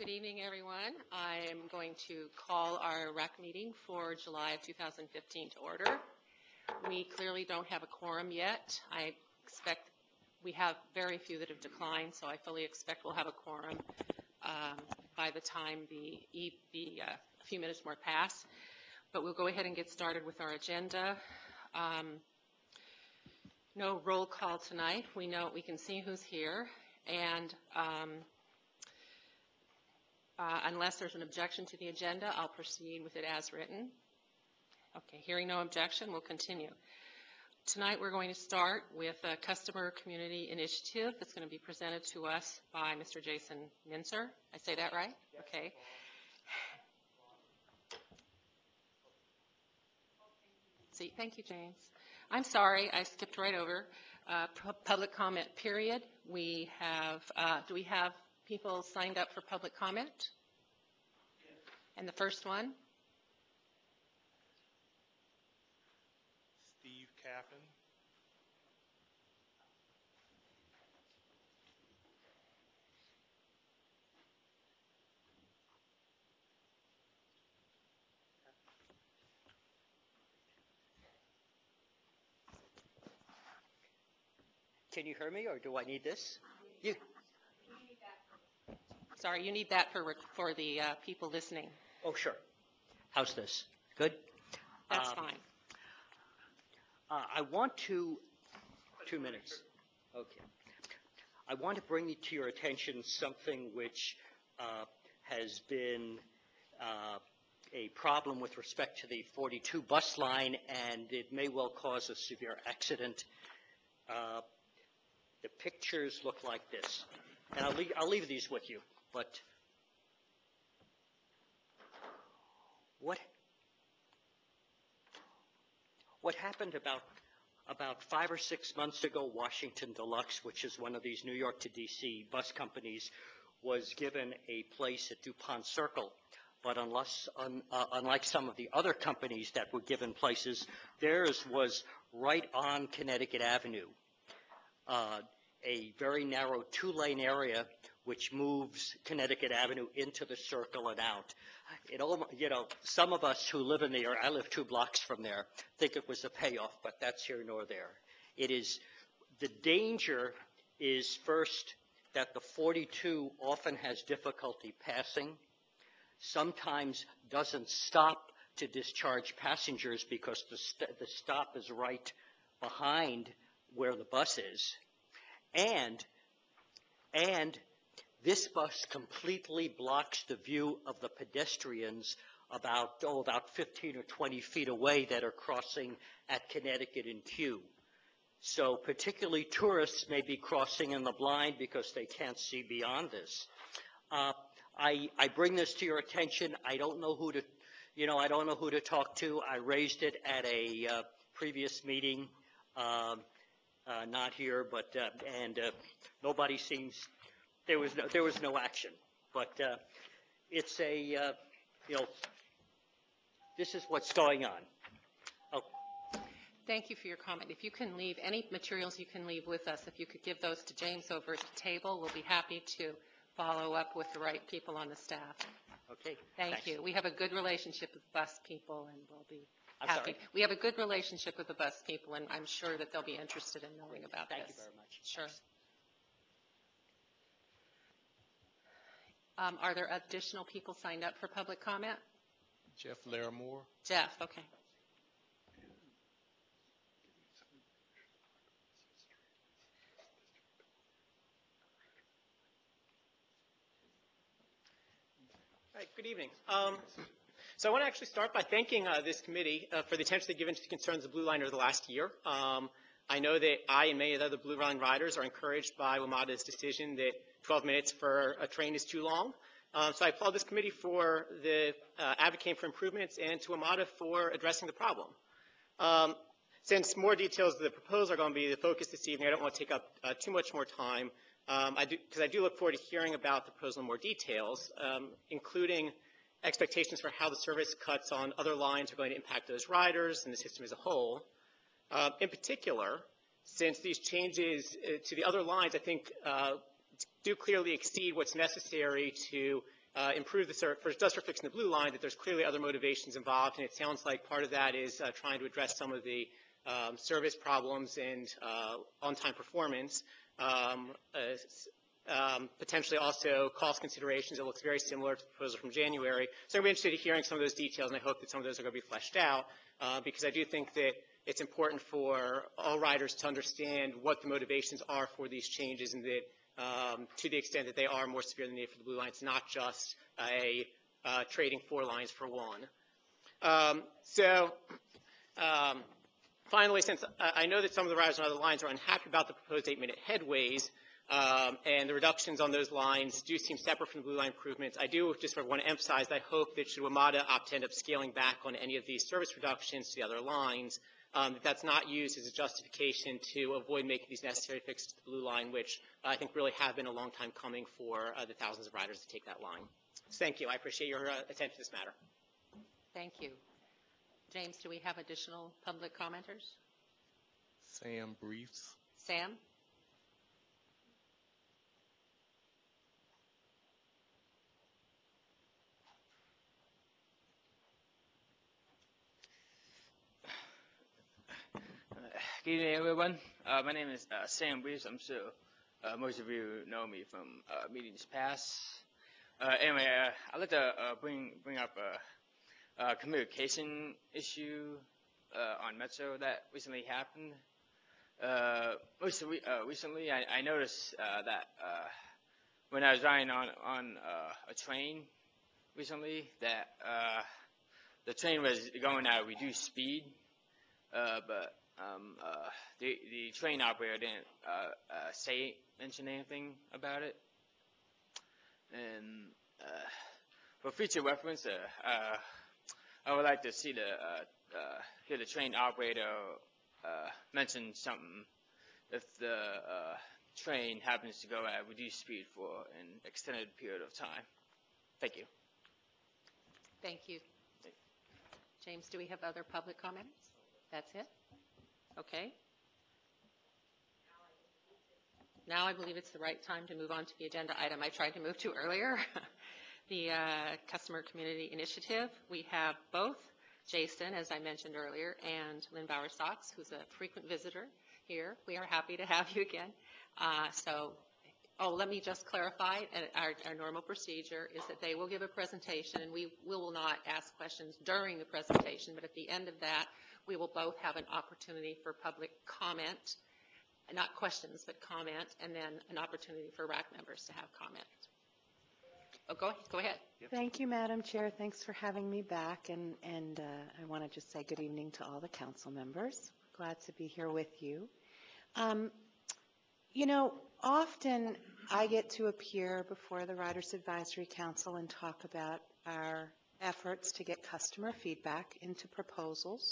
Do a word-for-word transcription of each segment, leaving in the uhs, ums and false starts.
Good evening, everyone. I'm going to call our R E C meeting for July of two thousand fifteen to order. We clearly don't have a quorum yet. I expect we have very few that have declined, so I fully expect we'll have a quorum um, by the time the, e the uh, a few minutes more pass. But we'll go ahead and get started with our agenda. Um, no roll call tonight. We know we can see who's here, and um, Uh, unless there's an objection to the agenda, I'll proceed with it as written. Okay, hearing no objection, we'll continue. Tonight we're going to start with a customer community initiative that's going to be presented to us by Mister Jason Mincer. I say that right? Yes. Okay. See, thank you, James. I'm sorry, I skipped right over. Uh, public comment period. We have, uh, do we have people signed up for public comment? And the first one? Steve Caffin. Can you hear me, or do I need this? You. Sorry, you need that for for the uh, people listening. Oh, sure. How's this? Good? That's um, fine. Uh, I want to, two minutes. Okay. I want to bring to your attention something which uh, has been uh, a problem with respect to the forty-two bus line, and it may well cause a severe accident. Uh, the pictures look like this. And I'll leave, I'll leave these with you, but what what happened about about five or six months ago, Washington Deluxe, which is one of these New York to D C bus companies, was given a place at DuPont Circle. But unless, un, uh, unlike some of the other companies that were given places, theirs was right on Connecticut Avenue. Uh, a very narrow two-lane area which moves Connecticut Avenue into the circle and out. It all, you know, some of us who live in there, I live two blocks from there, think it was a payoff, but that's here nor there. It is, the danger is first that the forty-two often has difficulty passing, sometimes doesn't stop to discharge passengers because the, st the stop is right behind where the bus is. And, and this bus completely blocks the view of the pedestrians about, oh, about fifteen or twenty feet away that are crossing at Connecticut and Q. So particularly tourists may be crossing in the blind because they can't see beyond this. Uh, I, I bring this to your attention. I don't know who to, you know, I don't know who to talk to. I raised it at a uh, previous meeting. Um, Uh, not here, but uh, and uh, nobody seems there was no there was no action. But uh, it's a uh, you know this is what's going on. Oh. Thank you for your comment. If you can leave any materials, you can leave with us. If you could give those to James over at the table, we'll be happy to follow up with the right people on the staff. Okay. Thank Thanks. you. We have a good relationship with bus people, and we'll be. I'm Happy. sorry? We have a good relationship with the bus people, and I'm sure that they'll be interested in knowing about Thank this. Thank you very much. Sure. Um, are there additional people signed up for public comment? Jeff Larimore. Jeff, okay. All right, good evening. Um, So I want to actually start by thanking uh, this committee uh, for the attention they've given to the concerns of Blue Line over the last year. Um, I know that I and many of the other Blue Line riders are encouraged by WMATA's decision that twelve minutes for a train is too long. Um, so I applaud this committee for the uh, advocating for improvements and to WMATA for addressing the problem. Um, since more details of the proposal are going to be the focus this evening, I don't want to take up uh, too much more time um, I do, because I do look forward to hearing about the proposal in more details, um, including expectations for how the service cuts on other lines are going to impact those riders and the system as a whole. Uh, in particular, since these changes uh, to the other lines, I think, uh, do clearly exceed what's necessary to uh, improve the service, for just for fixing the blue line, that there's clearly other motivations involved, and it sounds like part of that is uh, trying to address some of the um, service problems and uh, on-time performance. Um, uh, Um, potentially also cost considerations. It looks very similar to the proposal from January. So I'm interested in hearing some of those details, and I hope that some of those are going to be fleshed out, uh, because I do think that it's important for all riders to understand what the motivations are for these changes, and that um, to the extent that they are more severe than the need for the blue line, it's not just a uh, trading four lines for one. Um, so um, finally, since I know that some of the riders on other lines are unhappy about the proposed eight-minute headways, Um, and the reductions on those lines do seem separate from the blue line improvements, I do just sort of want to emphasize that I hope that should WMATA opt to end up scaling back on any of these service reductions to the other lines, um, that that's not used as a justification to avoid making these necessary fixes to the blue line, which I think really have been a long time coming for uh, the thousands of riders to take that line. So thank you. I appreciate your uh, attention to this matter. Thank you. James, do we have additional public commenters? Sam Briefs. Sam? Good evening, everyone. Uh, my name is uh, Sam Reeves. I'm sure uh, most of you know me from uh, meetings past. Uh, anyway, uh, I'd like to uh, bring bring up a, a communication issue uh, on Metro that recently happened. Uh, recently, uh, recently I, I noticed uh, that uh, when I was riding on on uh, a train recently, that uh, the train was going at a reduced speed, uh, but Um, uh, the, the train operator didn't uh, uh, say, mention anything about it. And uh, for future reference, uh, uh, I would like to see the, uh, uh, hear the train operator uh, mention something if the uh, train happens to go at reduced speed for an extended period of time. Thank you. Thank you. James, do we have other public comments? That's it? Okay. Now I believe it's the right time to move on to the agenda item I tried to move to earlier, the uh, Customer Community Initiative. We have both Jason, as I mentioned earlier, and Lynn Bauer-Stocks, who's a frequent visitor here. We are happy to have you again. Uh, so, oh, let me just clarify, our, our normal procedure is that they will give a presentation, and we, we will not ask questions during the presentation, but at the end of that, we will both have an opportunity for public comment, not questions, but comment, and then an opportunity for R A C members to have comment. Oh, go, go ahead. Thank you, Madam Chair. Thanks for having me back, and, and uh, I want to just say good evening to all the council members. Glad to be here with you. Um, you know, often I get to appear before the Riders Advisory Council and talk about our efforts to get customer feedback into proposals.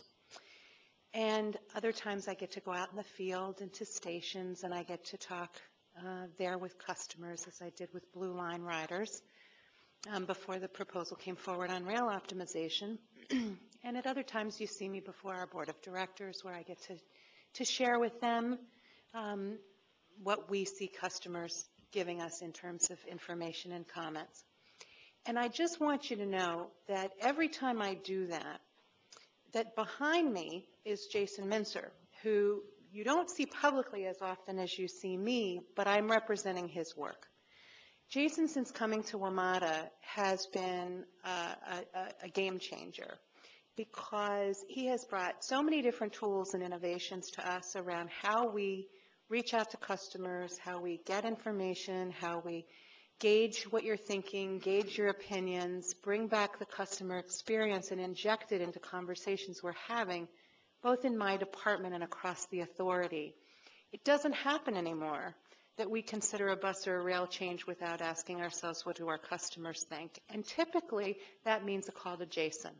And other times I get to go out in the field into stations, and I get to talk uh, there with customers, as I did with Blue Line riders um, before the proposal came forward on rail optimization. And at other times you see me before our board of directors, where I get to, to share with them um, what we see customers giving us in terms of information and comments. And I just want you to know that every time I do that, that behind me is Jason Mincer, who you don't see publicly as often as you see me, but I'm representing his work. Jason, since coming to WMATA, has been uh, a, a game changer, because he has brought so many different tools and innovations to us around how we reach out to customers, how we get information, how we gauge what you're thinking, gauge your opinions, bring back the customer experience, and inject it into conversations we're having, both in my department and across the authority. It doesn't happen anymore that we consider a bus or a rail change without asking ourselves, what do our customers think? And typically, that means a call to Jason.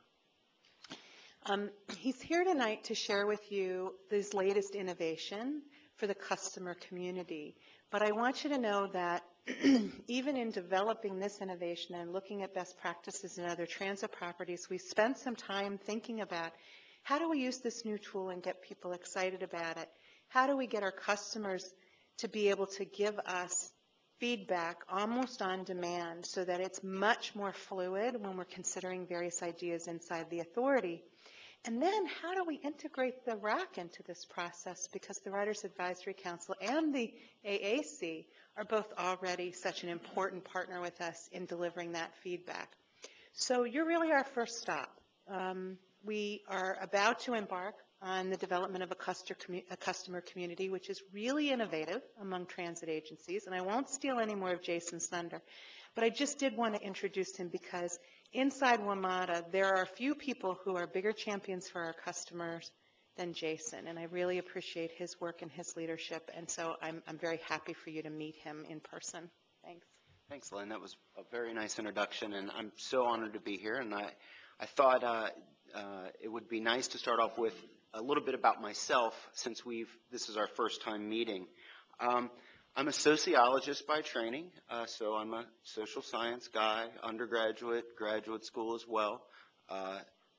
Um, he's here tonight to share with you this latest innovation for the customer community. But I want you to know that even in developing this innovation and looking at best practices in other transit properties, we spent some time thinking about how do we use this new tool and get people excited about it? How do we get our customers to be able to give us feedback almost on demand so that it's much more fluid when we're considering various ideas inside the authority. And then how do we integrate the R A C into this process? Because the Writers Advisory Council and the A A C are both already such an important partner with us in delivering that feedback. So you're really our first stop. Um, we are about to embark on the development of a customer, commu a customer community, which is really innovative among transit agencies. And I won't steal any more of Jason's thunder, but I just did want to introduce him because inside WMATA, there are a few people who are bigger champions for our customers than Jason, and I really appreciate his work and his leadership, and so I'm, I'm very happy for you to meet him in person. Thanks. Thanks, Lynn. That was a very nice introduction, and I'm so honored to be here. And I, I thought uh, uh, it would be nice to start off with a little bit about myself, since we've this is our first time meeting. Um, I'm a sociologist by training, uh, so I'm a social science guy, undergraduate, graduate school as well. Uh,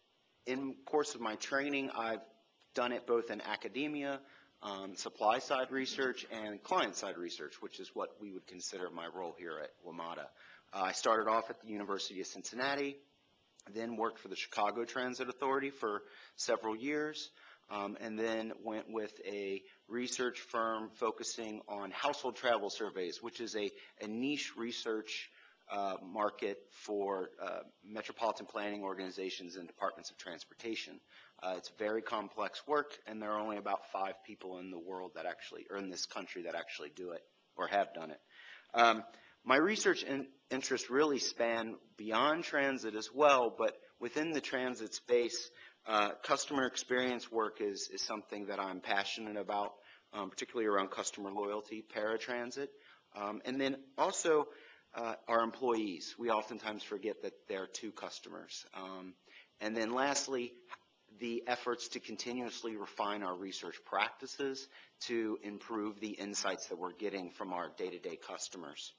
in the course of my training, I've done it both in academia, um, supply-side research, and client-side research, which is what we would consider my role here at WMATA. Uh, I started off at the University of Cincinnati, then worked for the Chicago Transit Authority for several years, um, and then went with a research firm focusing on household travel surveys, which is a, a niche research uh, market for uh, metropolitan planning organizations and departments of transportation. Uh, it's very complex work, and there are only about five people in the world that actually, or in this country, that actually do it or have done it. Um, my research in, interests really span beyond transit as well, but within the transit space, uh, customer experience work is, is something that I'm passionate about, um, particularly around customer loyalty, paratransit, um, and then also uh, our employees. We oftentimes forget that there are two customers. Um, and then lastly, the efforts to continuously refine our research practices to improve the insights that we're getting from our day-to-day customers.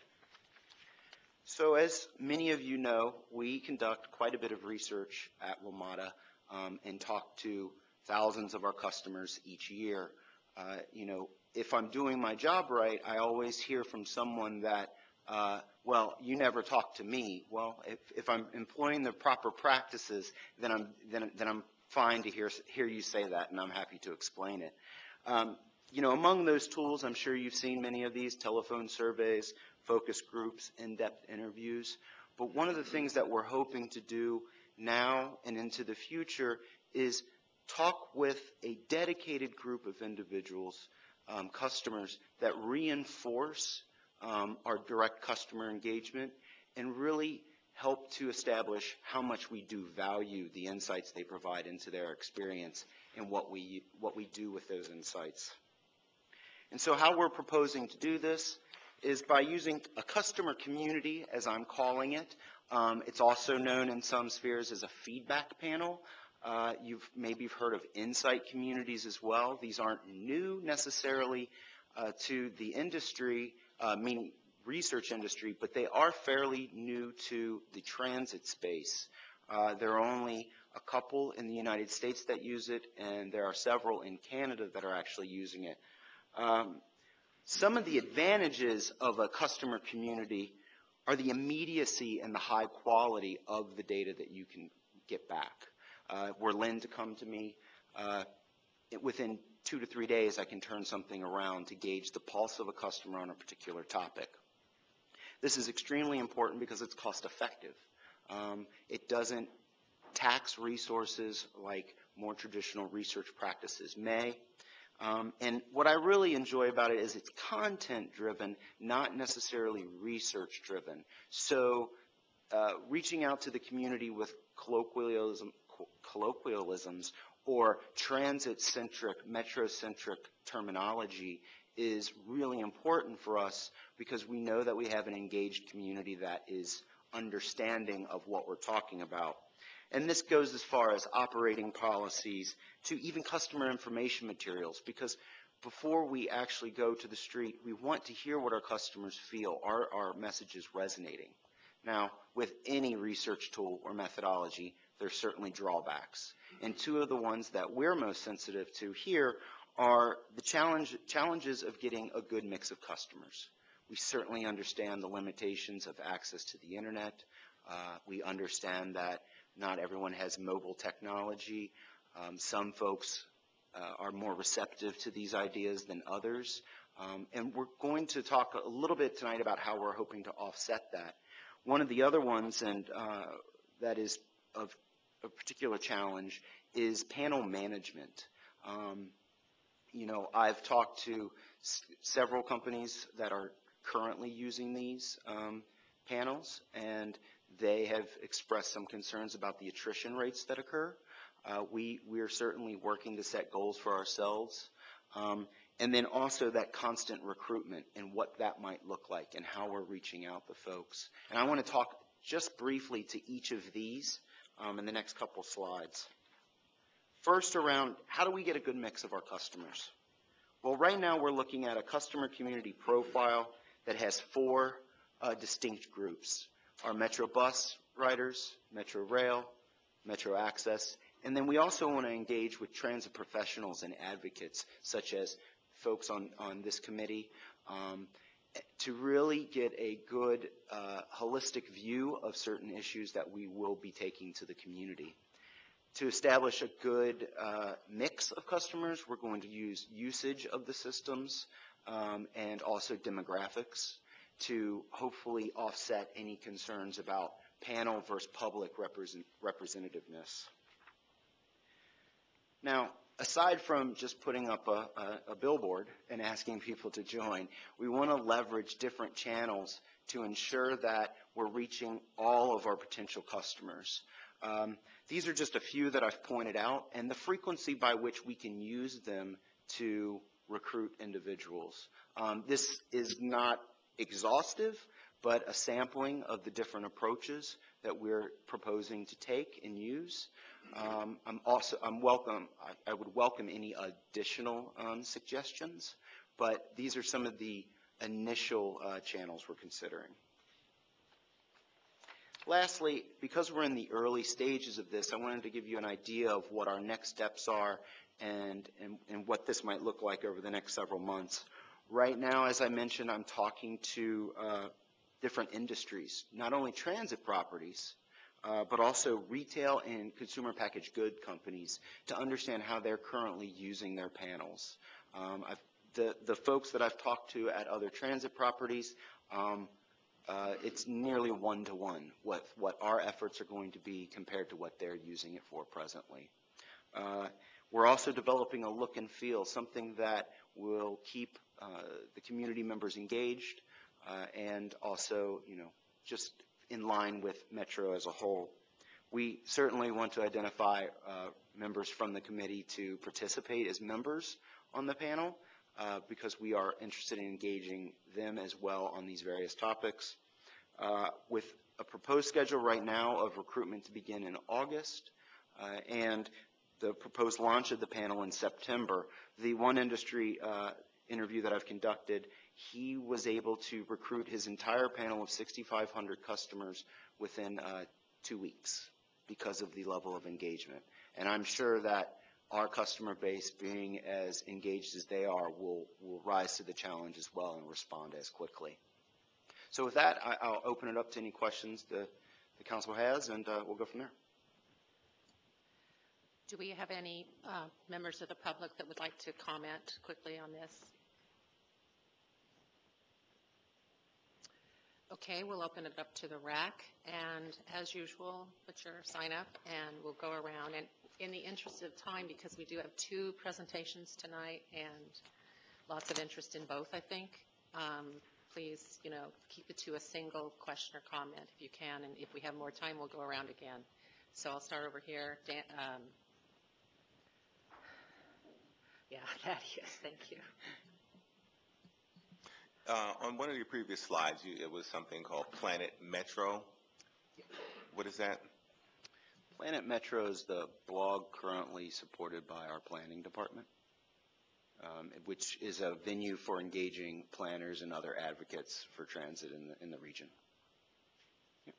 So as many of you know, we conduct quite a bit of research at WMATA um, and talk to thousands of our customers each year. Uh, you know, if I'm doing my job right, I always hear from someone that, uh, well, you never talk to me. Well, if, if I'm employing the proper practices, then I'm, then, then I'm fine to hear, hear you say that, and I'm happy to explain it. Um, you know, among those tools, I'm sure you've seen many of these: telephone surveys, focus groups, in-depth interviews. But one of the things that we're hoping to do now and into the future is talk with a dedicated group of individuals, um, customers, that reinforce um, our direct customer engagement and really help to establish how much we do value the insights they provide into their experience and what we, what we do with those insights. And so how we're proposing to do this is by using a customer community, as I'm calling it. Um, it's also known in some spheres as a feedback panel. Uh, you've maybe heard of insight communities as well. These aren't new necessarily uh, to the industry, uh, meaning research industry, but they are fairly new to the transit space. Uh, there are only a couple in the United States that use it, and there are several in Canada that are actually using it. Um, some of the advantages of a customer community are the immediacy and the high quality of the data that you can get back. Uh, were Lynn to come to me, uh, it, within two to three days I can turn something around to gauge the pulse of a customer on a particular topic. This is extremely important because it's cost effective. Um, it doesn't tax resources like more traditional research practices may. Um, and what I really enjoy about it is it's content driven, not necessarily research driven. So uh, reaching out to the community with colloquialism, colloquialisms or transit-centric, metro-centric terminology is really important for us because we know that we have an engaged community that is understanding of what we're talking about. And this goes as far as operating policies to even customer information materials, because before we actually go to the street, we want to hear what our customers feel. Are our messages resonating? Now, with any research tool or methodology, there's certainly drawbacks. And two of the ones that we're most sensitive to here are the challenge, challenges of getting a good mix of customers. we certainly understand the limitations of access to the internet. Uh, we understand that not everyone has mobile technology. Um, some folks uh, are more receptive to these ideas than others. Um, and we're going to talk a little bit tonight about how we're hoping to offset that. One of the other ones, and uh, that is of a particular challenge, is panel management. Um, you know, I've talked to s several companies that are currently using these um, panels, and they have expressed some concerns about the attrition rates that occur. Uh, we, we are certainly working to set goals for ourselves. Um, and then also that constant recruitment and what that might look like and how we're reaching out to folks. And I want to talk just briefly to each of these um, in the next couple slides. First, around how do we get a good mix of our customers? Well, right now we're looking at a customer community profile that has four uh, distinct groups. Our Metro Bus riders, Metro Rail, Metro Access, and then we also want to engage with transit professionals and advocates, such as folks on, on this committee, um, to really get a good uh, holistic view of certain issues that we will be taking to the community. To establish a good uh, mix of customers, we're going to use usage of the systems um, and also demographics to hopefully offset any concerns about panel versus public represent representativeness. Now, aside from just putting up a, a, a billboard and asking people to join, we want to leverage different channels to ensure that we're reaching all of our potential customers. Um, these are just a few that I've pointed out, and the frequency by which we can use them to recruit individuals. Um, this is not exhaustive, but a sampling of the different approaches that we're proposing to take and use. Um, I'm also, I'm welcome, I, I would welcome any additional um, suggestions, but these are some of the initial uh, channels we're considering. Lastly, because we're in the early stages of this, I wanted to give you an idea of what our next steps are and, and, and what this might look like over the next several months. Right now, as I mentioned, I'm talking to uh, different industries, not only transit properties, uh, but also retail and consumer packaged good companies to understand how they're currently using their panels. Um, I've, the, the folks that I've talked to at other transit properties, um, uh, it's nearly one-to-one what, what our efforts are going to be compared to what they're using it for presently. Uh, we're also developing a look and feel, something that will keep uh, the community members engaged uh, and also, you know, just in line with Metro as a whole. We certainly want to identify uh, members from the committee to participate as members on the panel uh, because we are interested in engaging them as well on these various topics. Uh, with a proposed schedule right now of recruitment to begin in August uh, and the proposed launch of the panel in September, the one industry uh, interview that I've conducted, he was able to recruit his entire panel of sixty-five hundred customers within uh, two weeks because of the level of engagement. And I'm sure that our customer base, being as engaged as they are, will, will rise to the challenge as well and respond as quickly. So with that, I, I'll open it up to any questions the, the council has, and uh, we'll go from there. Do we have any uh, members of the public that would like to comment quickly on this? Okay, we'll open it up to the R A C, and as usual, put your sign up, and we'll go around. And in the interest of time, because we do have two presentations tonight and lots of interest in both, I think, um, please, you know, keep it to a single question or comment if you can, and if we have more time, we'll go around again. So I'll start over here. Dan, um, yeah, Thaddeus, thank you. Uh, on one of your previous slides, you, it was something called Planet Metro. What is that? Planet Metro is the blog currently supported by our planning department, um, which is a venue for engaging planners and other advocates for transit in the, in the region. Yep.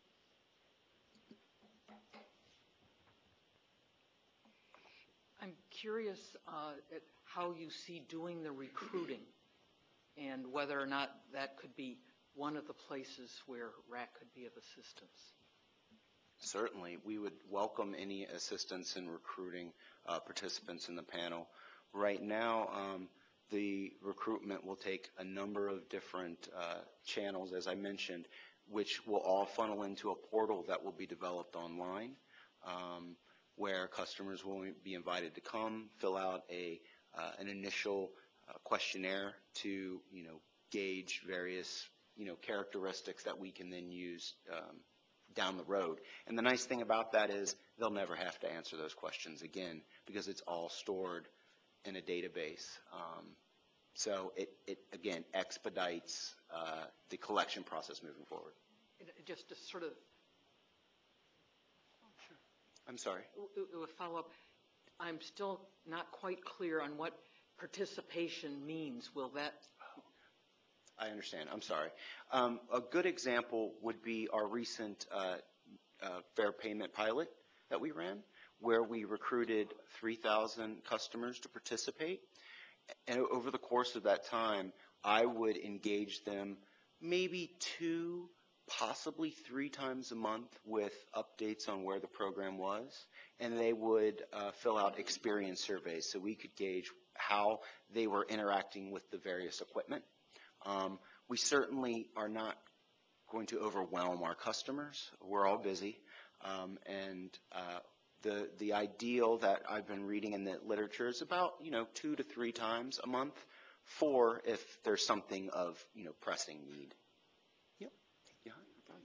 I'm curious uh, at how you see doing the recruiting and whether or not that could be one of the places where R A C could be of assistance. Certainly, we would welcome any assistance in recruiting uh, participants in the panel. Right now, um, the recruitment will take a number of different uh, channels, as I mentioned, which will all funnel into a portal that will be developed online, um, where customers will be invited to come, fill out a uh, an initial uh, questionnaire to, you know, gauge various, you know, characteristics that we can then use um, down the road. And the nice thing about that is they'll never have to answer those questions again because it's all stored in a database. Um, so it, it, again, expedites uh, the collection process moving forward. And just to sort of, oh, sure. I'm sorry? A follow-up. I'm still not quite clear on what participation means. Will that? I understand. I'm sorry. Um, a good example would be our recent uh, uh, fair payment pilot that we ran, where we recruited three thousand customers to participate. And over the course of that time, I would engage them maybe two, possibly three times a month with updates on where the program was. And they would uh, fill out experience surveys so we could gauge how they were interacting with the various equipment. Um, we certainly are not going to overwhelm our customers. We're all busy. Um, and uh, the the ideal that I've been reading in the literature is about, you know, two to three times a month, four if there's something of, you know, pressing need. Yep. Yeah. No problem.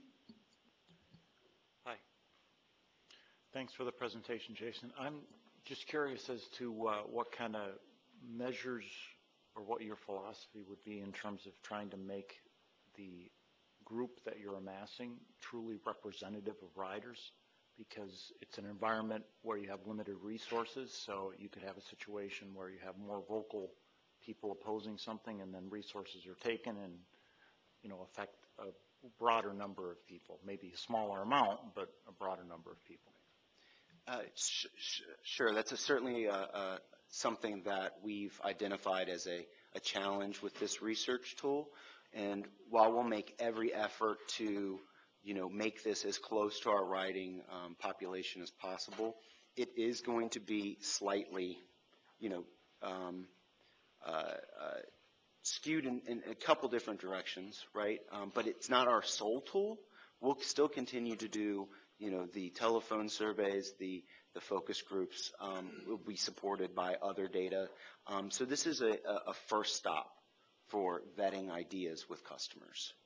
Hi. Thanks for the presentation, Jason. I'm just curious as to uh, what kind of measures or what your philosophy would be in terms of trying to make the group that you're amassing truly representative of riders, because it's an environment where you have limited resources, so you could have a situation where you have more vocal people opposing something and then resources are taken and, you know, affect a broader number of people, maybe a smaller amount, but a broader number of people. Uh, sh sh sure, that's a, certainly a, a, something that we've identified as a, a challenge with this research tool. And while we'll make every effort to, you know, make this as close to our riding um, population as possible, it is going to be slightly, you know, um, uh, uh, skewed in, in a couple different directions, right? Um, but it's not our sole tool. We'll still continue to do, you know, the telephone surveys, the, the focus groups um, will be supported by other data. Um, so this is a, a first stop for vetting ideas with customers.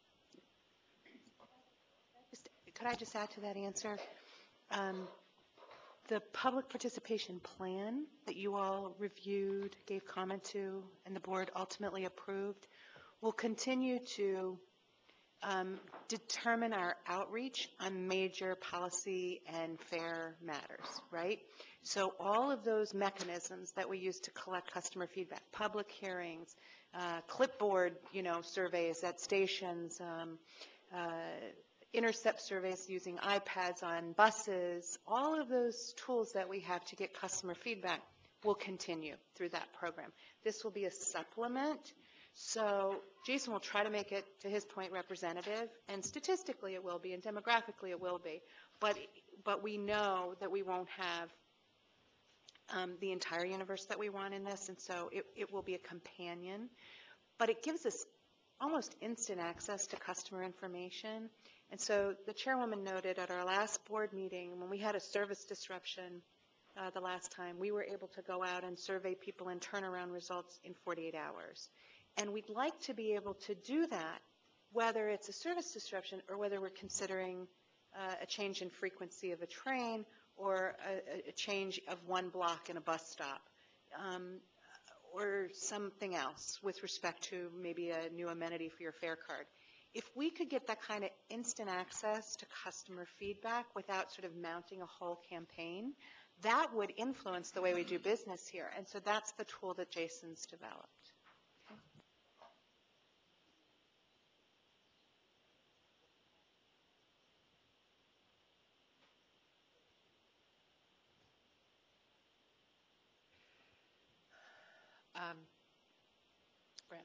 Just, could I just add to that answer? Um, the public participation plan that you all reviewed, gave comment to, and the board ultimately approved will continue to um, determine our outreach on major policy and fair matters, right? So all of those mechanisms that we use to collect customer feedback, public hearings, uh, clipboard, you know, surveys at stations, um, uh, intercept surveys using iPads on buses, all of those tools that we have to get customer feedback will continue through that program. This will be a supplement. So Jason will try to make it, to his point, representative, and statistically it will be, and demographically it will be. But, but we know that we won't have um, the entire universe that we want in this, and so it, it will be a companion. But it gives us almost instant access to customer information. And so the chairwoman noted at our last board meeting, when we had a service disruption uh, the last time, we were able to go out and survey people and turn around results in forty-eight hours. And we'd like to be able to do that, whether it's a service disruption or whether we're considering uh, a change in frequency of a train or a, a change of one block in a bus stop, um, or something else with respect to maybe a new amenity for your fare card. If we could get that kind of instant access to customer feedback without sort of mounting a whole campaign, that would influence the way we do business here. And so that's the tool that Jason's developed. Um, Brand.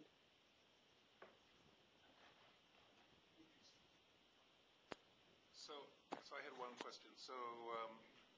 So, so I had one question. So, um,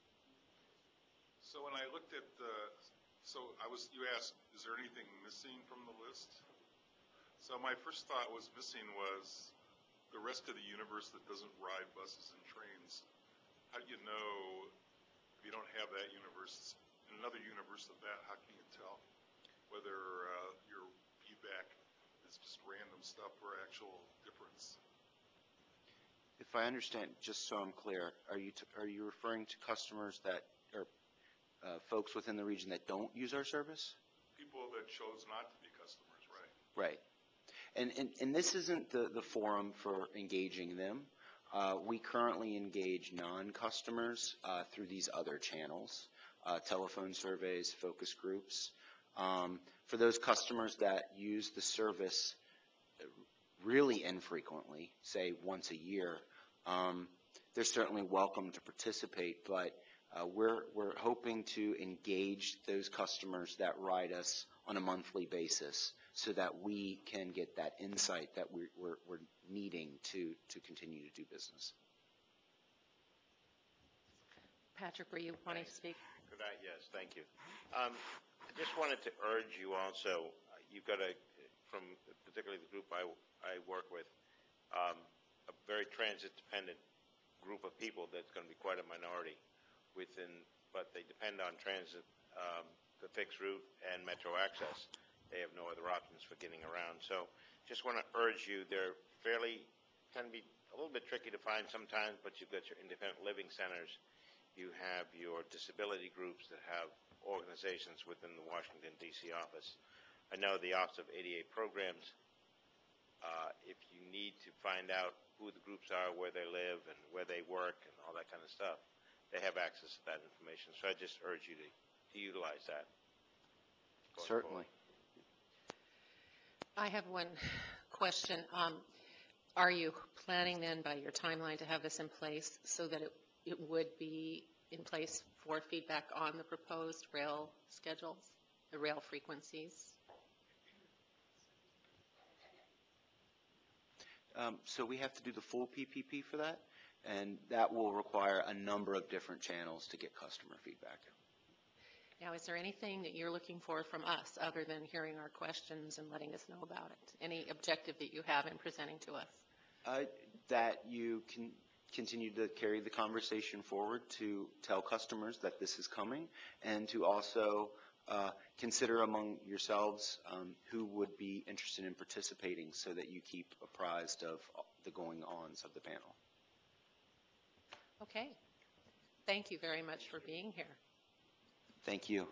so when I looked at the, so I was, you asked, is there anything missing from the list? So my first thought was missing was the rest of the universe that doesn't ride buses and trains. How do you know if you don't have that universe, in another universe of that, how can you tell whether uh, your feedback is just random stuff or actual difference? If I understand, just so I'm clear, are you, t- are you referring to customers that, or uh, folks within the region that don't use our service? People that chose not to be customers, right? Right. And, and, and this isn't the, the forum for engaging them. Uh, we currently engage non-customers uh, through these other channels, uh, telephone surveys, focus groups. Um, for those customers that use the service really infrequently, say once a year, um, they're certainly welcome to participate, but uh, we're, we're hoping to engage those customers that ride us on a monthly basis so that we can get that insight that we're, we're, we're needing to, to continue to do business. Patrick, were you wanting to speak? Good night, yes, thank you. Um, I just wanted to urge you also, uh, you've got a, from particularly the group I, I work with, um, a very transit-dependent group of people that's going to be quite a minority within, but they depend on transit, um, the fixed route and metro access. They have no other options for getting around. So just want to urge you, they're fairly, can be a little bit tricky to find sometimes, but you've got your independent living centers. You have your disability groups that have organizations within the Washington, D C office. I know the Office of eighty-eight Programs, uh, if you need to find out who the groups are, where they live, and where they work, and all that kind of stuff, they have access to that information. So I just urge you to, to utilize that. Certainly. I have one question. Um, are you planning then by your timeline to have this in place so that it, it would be in place for feedback on the proposed rail schedules, the rail frequencies? Um, so we have to do the full P P P for that, and that will require a number of different channels to get customer feedback. Now, is there anything that you're looking for from us other than hearing our questions and letting us know about it? Any objective that you have in presenting to us? Uh, that you can continue to carry the conversation forward to tell customers that this is coming, and to also uh, consider among yourselves um, who would be interested in participating so that you keep apprised of the going-ons of the panel. Okay. Thank you very much for being here. Thank you.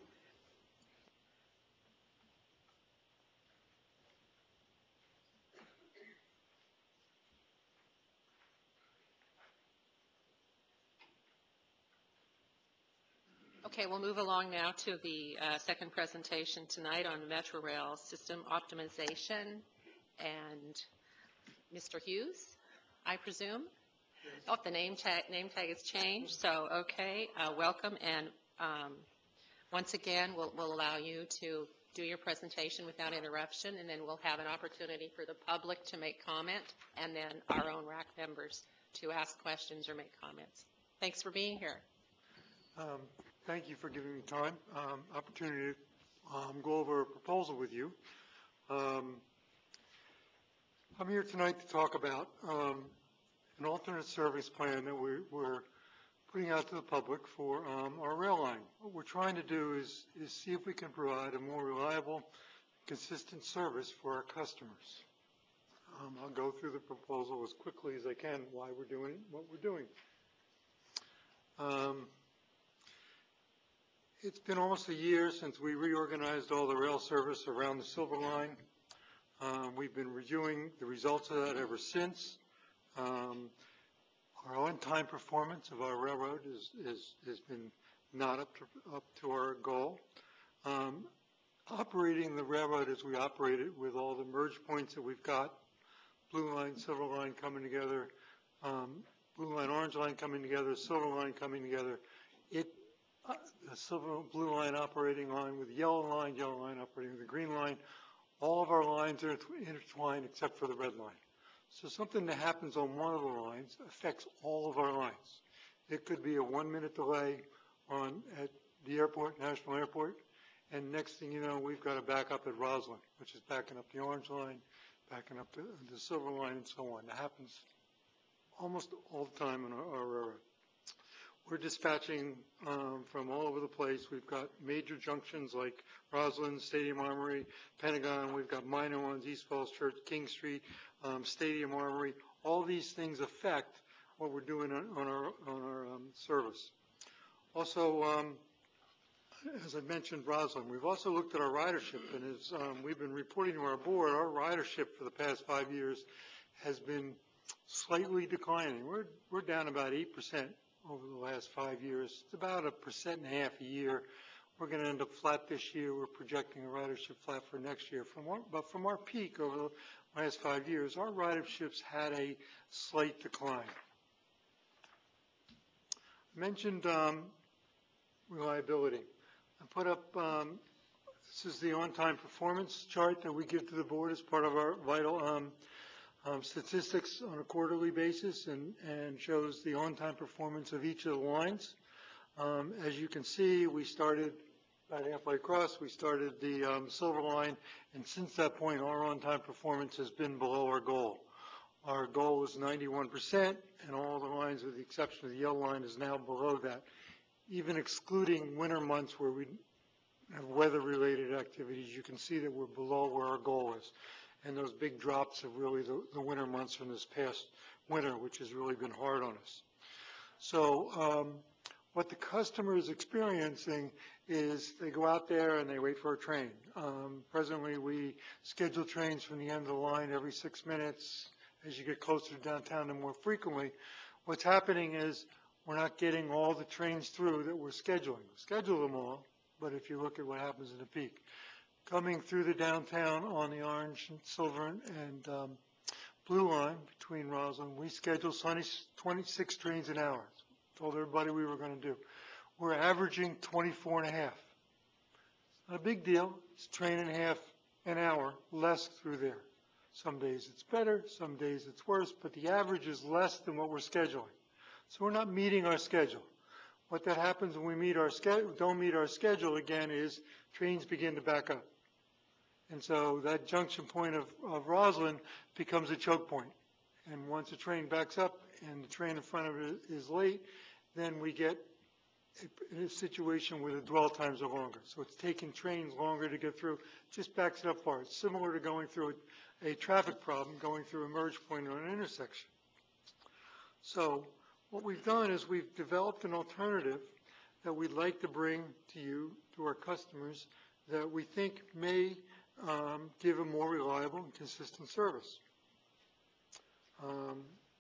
Okay, we'll move along now to the uh, second presentation tonight on Metro Rail system optimization. And Mister Hughes, I presume? Yes. Oh, the name tag, name tag has changed, so okay, uh, welcome. And um, once again, we'll, we'll allow you to do your presentation without interruption, and then we'll have an opportunity for the public to make comment, and then our own R A C members to ask questions or make comments. Thanks for being here. Um, thank you for giving me time, um, opportunity to um, go over a proposal with you. Um, I'm here tonight to talk about um, an alternate service plan that we, we're putting out to the public for um, our rail line. What we're trying to do is, is see if we can provide a more reliable, consistent service for our customers. Um, I'll go through the proposal as quickly as I can why we're doing what we're doing. Um, It's been almost a year since we reorganized all the rail service around the Silver Line. Um, we've been reviewing the results of that ever since. Um, our on-time performance of our railroad is, is, has been not up to, up to our goal. Um, operating the railroad as we operate it with all the merge points that we've got, Blue Line, Silver Line coming together, um, Blue Line, Orange Line coming together, Silver Line coming together, it uh, the silver, blue line operating line with the yellow line, yellow line operating with the green line. All of our lines are intertwined except for the red line. So something that happens on one of the lines affects all of our lines. It could be a one-minute delay on at the airport, National Airport, and next thing you know, we've got a backup at Roslyn, which is backing up the orange line, backing up the, the silver line, and so on. That happens almost all the time in our, our railroad. We're dispatching um, from all over the place. We've got major junctions like Roslyn, Stadium Armory, Pentagon. We've got minor ones, East Falls Church, King Street, um, Stadium Armory. All these things affect what we're doing on, on our, on our um, service. Also, um, as I mentioned, Roslyn, we've also looked at our ridership, and as um, we've been reporting to our board, our ridership for the past five years has been slightly declining. We're, we're down about eight percent over the last five years. It's about a percent and a half a year. We're going to end up flat this year. We're projecting a ridership flat for next year. From our, but from our peak over the last five years, our riderships had a slight decline. I mentioned um, reliability. I put up, um, this is the on-time performance chart that we give to the board as part of our vital um, um, statistics on a quarterly basis, and, and shows the on-time performance of each of the lines. Um, as you can see, we started about halfway across, we started the um, silver line, and since that point, our on-time performance has been below our goal. Our goal was ninety-one percent, and all the lines, with the exception of the yellow line, is now below that. Even excluding winter months where we have weather-related activities, you can see that we're below where our goal is. And those big drops are really the, the winter months from this past winter, which has really been hard on us. So um, what the customer is experiencing is they go out there and they wait for a train. Um, presently, we schedule trains from the end of the line every six minutes. As you get closer to downtown and more frequently, what's happening is we're not getting all the trains through that we're scheduling. We schedule them all, but if you look at what happens in the peak, coming through the downtown on the orange and silver and um, blue line between Roslyn, we schedule twenty-six trains an hour. Told everybody we were going to do. We're averaging twenty-four and a half. Not a big deal. It's a train and a half an hour less through there. Some days it's better, some days it's worse, but the average is less than what we're scheduling. So we're not meeting our schedule. What that happens when we meet our schedule, don't meet our schedule again, is trains begin to back up. And so that junction point of, of Roslyn becomes a choke point. And once a train backs up and the train in front of it is late, then we get a, a situation where the dwell times are longer. So it's taking trains longer to get through, just backs it up far. It's similar to going through a, a traffic problem, going through a merge point on an intersection. So what we've done is we've developed an alternative that we'd like to bring to you, to our customers, that we think may um, give a more reliable and consistent service. Um,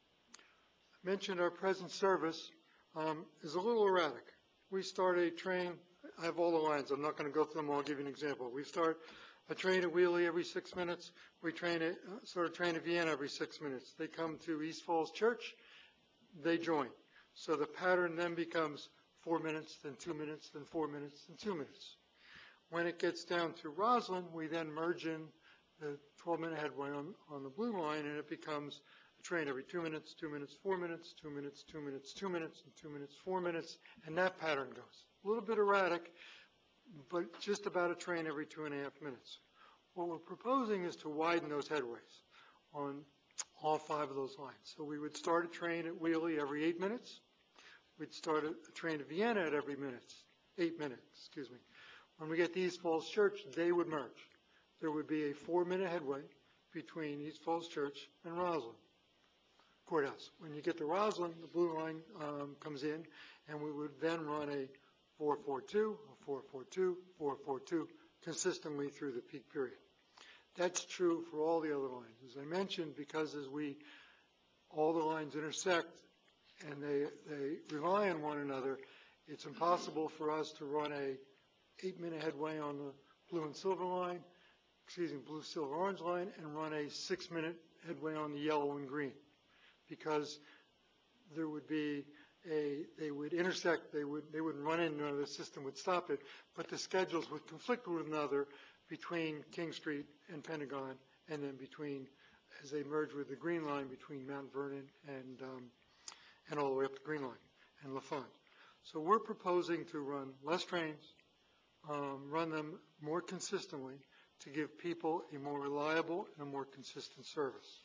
I mentioned our present service um, is a little erratic. We start a train, I have all the lines, I'm not going to go through them all, I'll give you an example. We start a train at Wheelie every six minutes. We train a, start a train at Vienna every six minutes. They come to East Falls Church, they join. So the pattern then becomes four minutes, then two minutes, then four minutes, then two minutes. When it gets down to Roslyn, we then merge in the twelve-minute headway on, on the blue line, and it becomes a train every two minutes, two minutes, four minutes, two minutes, two minutes, two minutes, and two minutes, four minutes, and that pattern goes. A little bit erratic, but just about a train every two and a half minutes. What we're proposing is to widen those headways on all five of those lines. So we would start a train at Wheelie every eight minutes. We'd start a, a train at Vienna at every minute, eight minutes, excuse me. When we get to East Falls Church, they would merge. There would be a four-minute headway between East Falls Church and Roslyn Courthouse. When you get to Roslyn, the blue line um, comes in, and we would then run a four four two, a four four two, four four two, consistently through the peak period. That's true for all the other lines. As I mentioned, because as we, all the lines intersect and they, they rely on one another, it's impossible for us to run a eight-minute headway on the blue and silver line, excuse me, blue, silver, orange line, and run a six-minute headway on the yellow and green, because there would be a, they would intersect, they would, they wouldn't run into another, the system would stop it, but the schedules would conflict with one another between King Street and Pentagon, and then between, as they merge with the Green Line, between Mount Vernon and, um, and all the way up to Green Line and LaFont. So we're proposing to run less trains, um, run them more consistently to give people a more reliable and a more consistent service.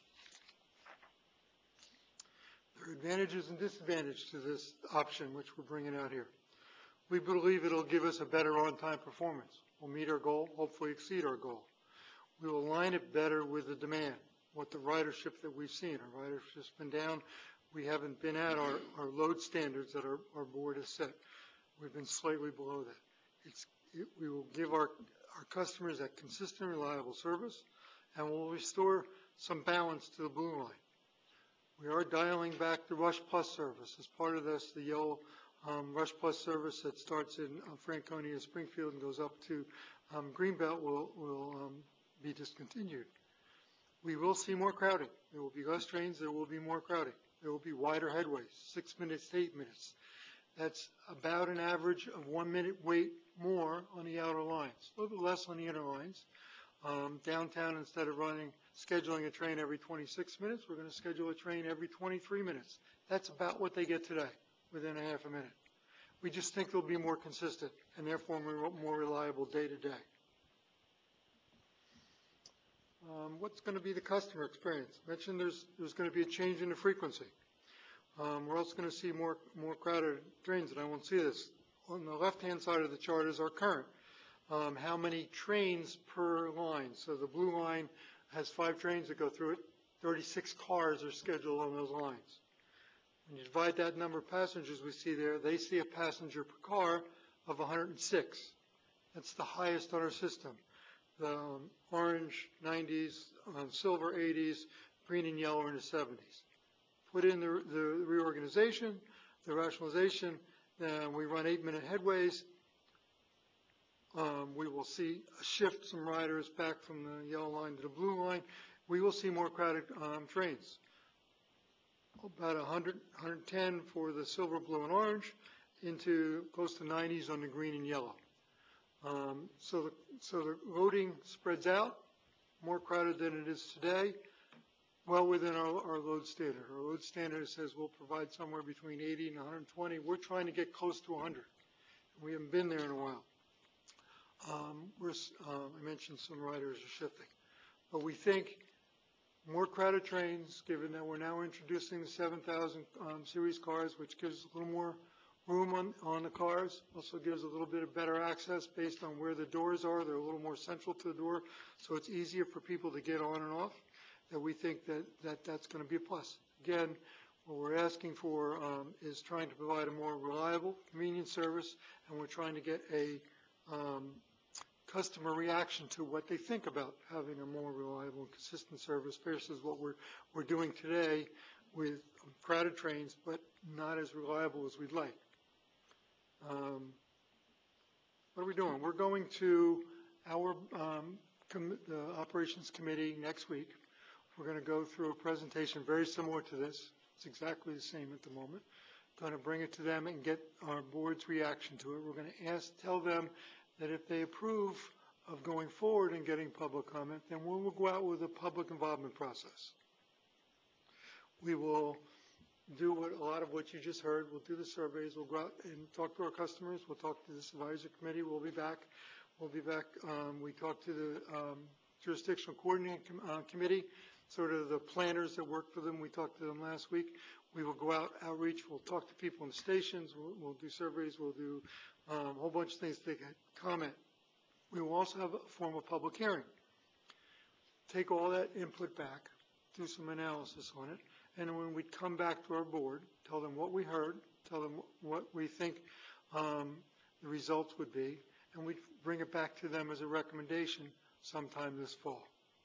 There are advantages and disadvantages to this option, which we're bringing out here. We believe it'll give us a better on-time performance. We'll meet our goal, hopefully exceed our goal. We will align it better with the demand, what the ridership that we've seen. Our ridership's been down. We haven't been at our, our load standards that our, our board has set. We've been slightly below that. It's, it, we will give our, our customers that consistent, reliable service, and we'll restore some balance to the Blue Line. We are dialing back the Rush Plus service. As part of this, the yellow um, Rush Plus service that starts in uh, Franconia, Springfield, and goes up to um, Greenbelt will, will um, be discontinued. We will see more crowding. There will be less trains. There will be more crowding. There will be wider headways, six minutes to eight minutes. That's about an average of one minute wait more on the outer lines, a little bit less on the inner lines. Um, downtown, instead of running, scheduling a train every twenty-six minutes, we're going to schedule a train every twenty-three minutes. That's about what they get today, within a half a minute. We just think they'll be more consistent and therefore more reliable day to day. Um, what's going to be the customer experience? I mentioned there's, there's going to be a change in the frequency. Um, we're also going to see more, more crowded trains, and I won't see this. On the left-hand side of the chart is our current. Um, how many trains per line. So the Blue Line has five trains that go through it. thirty-six cars are scheduled on those lines. When you divide that number of passengers we see there, they see a passenger per car of one hundred six. That's the highest on our system. The um, orange nineties, um, silver eighties, green and yellow are in the seventies. Put in the, the reorganization, the rationalization, then we run eight-minute headways. Um, we will see a shift some riders back from the yellow line to the blue line. We will see more crowded um, trains. About one hundred, one hundred ten for the silver, blue, and orange, into close to nineties on the green and yellow. Um, so, the, so the loading spreads out, more crowded than it is today, well within our, our load standard. Our load standard says we'll provide somewhere between eighty and one hundred twenty. We're trying to get close to one hundred. We haven't been there in a while. Um, we're, uh, I mentioned some riders are shifting. But we think more crowded trains, given that we're now introducing the seven thousand um, series cars, which gives a little more room on, on the cars, also gives a little bit of better access based on where the doors are. They're a little more central to the door, so it's easier for people to get on and off, that we think that, that that's going to be a plus. Again, what we're asking for um, is trying to provide a more reliable, convenient service, and we're trying to get a um, customer reaction to what they think about having a more reliable and consistent service versus what we're, we're doing today with crowded trains, but not as reliable as we'd like. Um, what are we doing? We're going to our um, com the operations committee next week. We're going to go through a presentation very similar to this. It's exactly the same at the moment. Going to bring it to them and get our board's reaction to it. We're going to ask, tell them that if they approve of going forward and getting public comment, then we will go out with a public involvement process. We will do what, a lot of what you just heard. We'll do the surveys. We'll go out and talk to our customers. We'll talk to this advisory committee. We'll be back. We'll be back. Um, we talked to the um, jurisdictional coordinating com uh, committee, sort of the planners that work for them. We talked to them last week. We will go out, outreach. We'll talk to people in the stations. We'll, we'll do surveys. We'll do um, a whole bunch of things to get comment. We will also have a form of public hearing. Take all that input back, do some analysis on it, and when we come back to our board, tell them what we heard, tell them what we think um, the results would be, and we bring it back to them as a recommendation sometime this fall.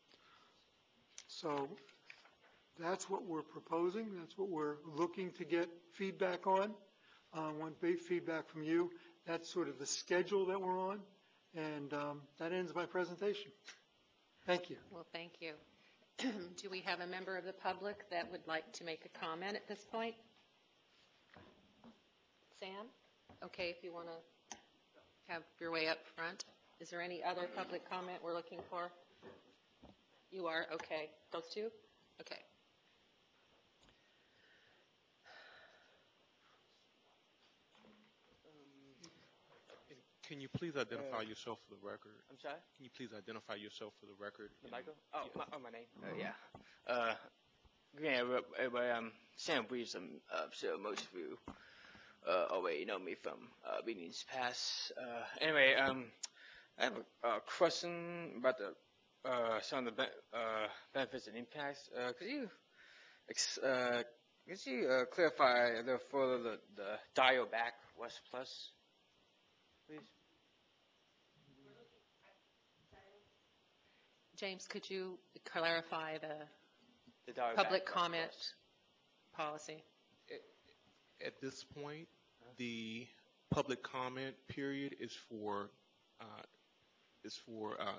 So that's what we're proposing. That's what we're looking to get feedback on. Uh, want big feedback from you. That's sort of the schedule that we're on, and um, that ends my presentation. Thank you. Well, thank you. Do we have a member of the public that would like to make a comment at this point? Sam? Okay, if you want to have your way up front. Is there any other public comment we're looking for? You are? Okay. Those two? Okay. Can you please identify yourself for the record? I'm sorry? Can you please identify yourself for the record? The Michael? Oh, my, oh, my name? Uh, yeah. Uh, yeah, everybody, I'm Sam Breeze. I'm uh, sure most of you uh, already know me from uh, meetings past. Uh, anyway, um, I have a, a question about the uh, some of the be- uh, benefits and impacts. Uh, could you ex- uh, could you uh, clarify a little further the, the dial back West Plus, please? James, could you clarify the The dial public back West comment Plus. policy? At this point, the public comment period is for uh, is for uh,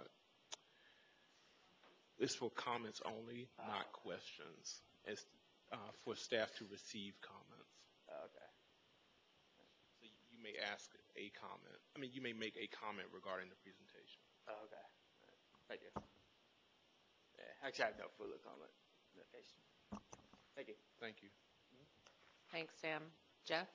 is for comments only, not questions. It's uh, for staff to receive comments. Oh, okay. So you may ask a comment. I mean, you may make a comment regarding the presentation. Oh, okay. All right. Thank you. Yeah, actually, I have no further comment in that case. Thank you. Thank you. Thanks, Sam. Jeff?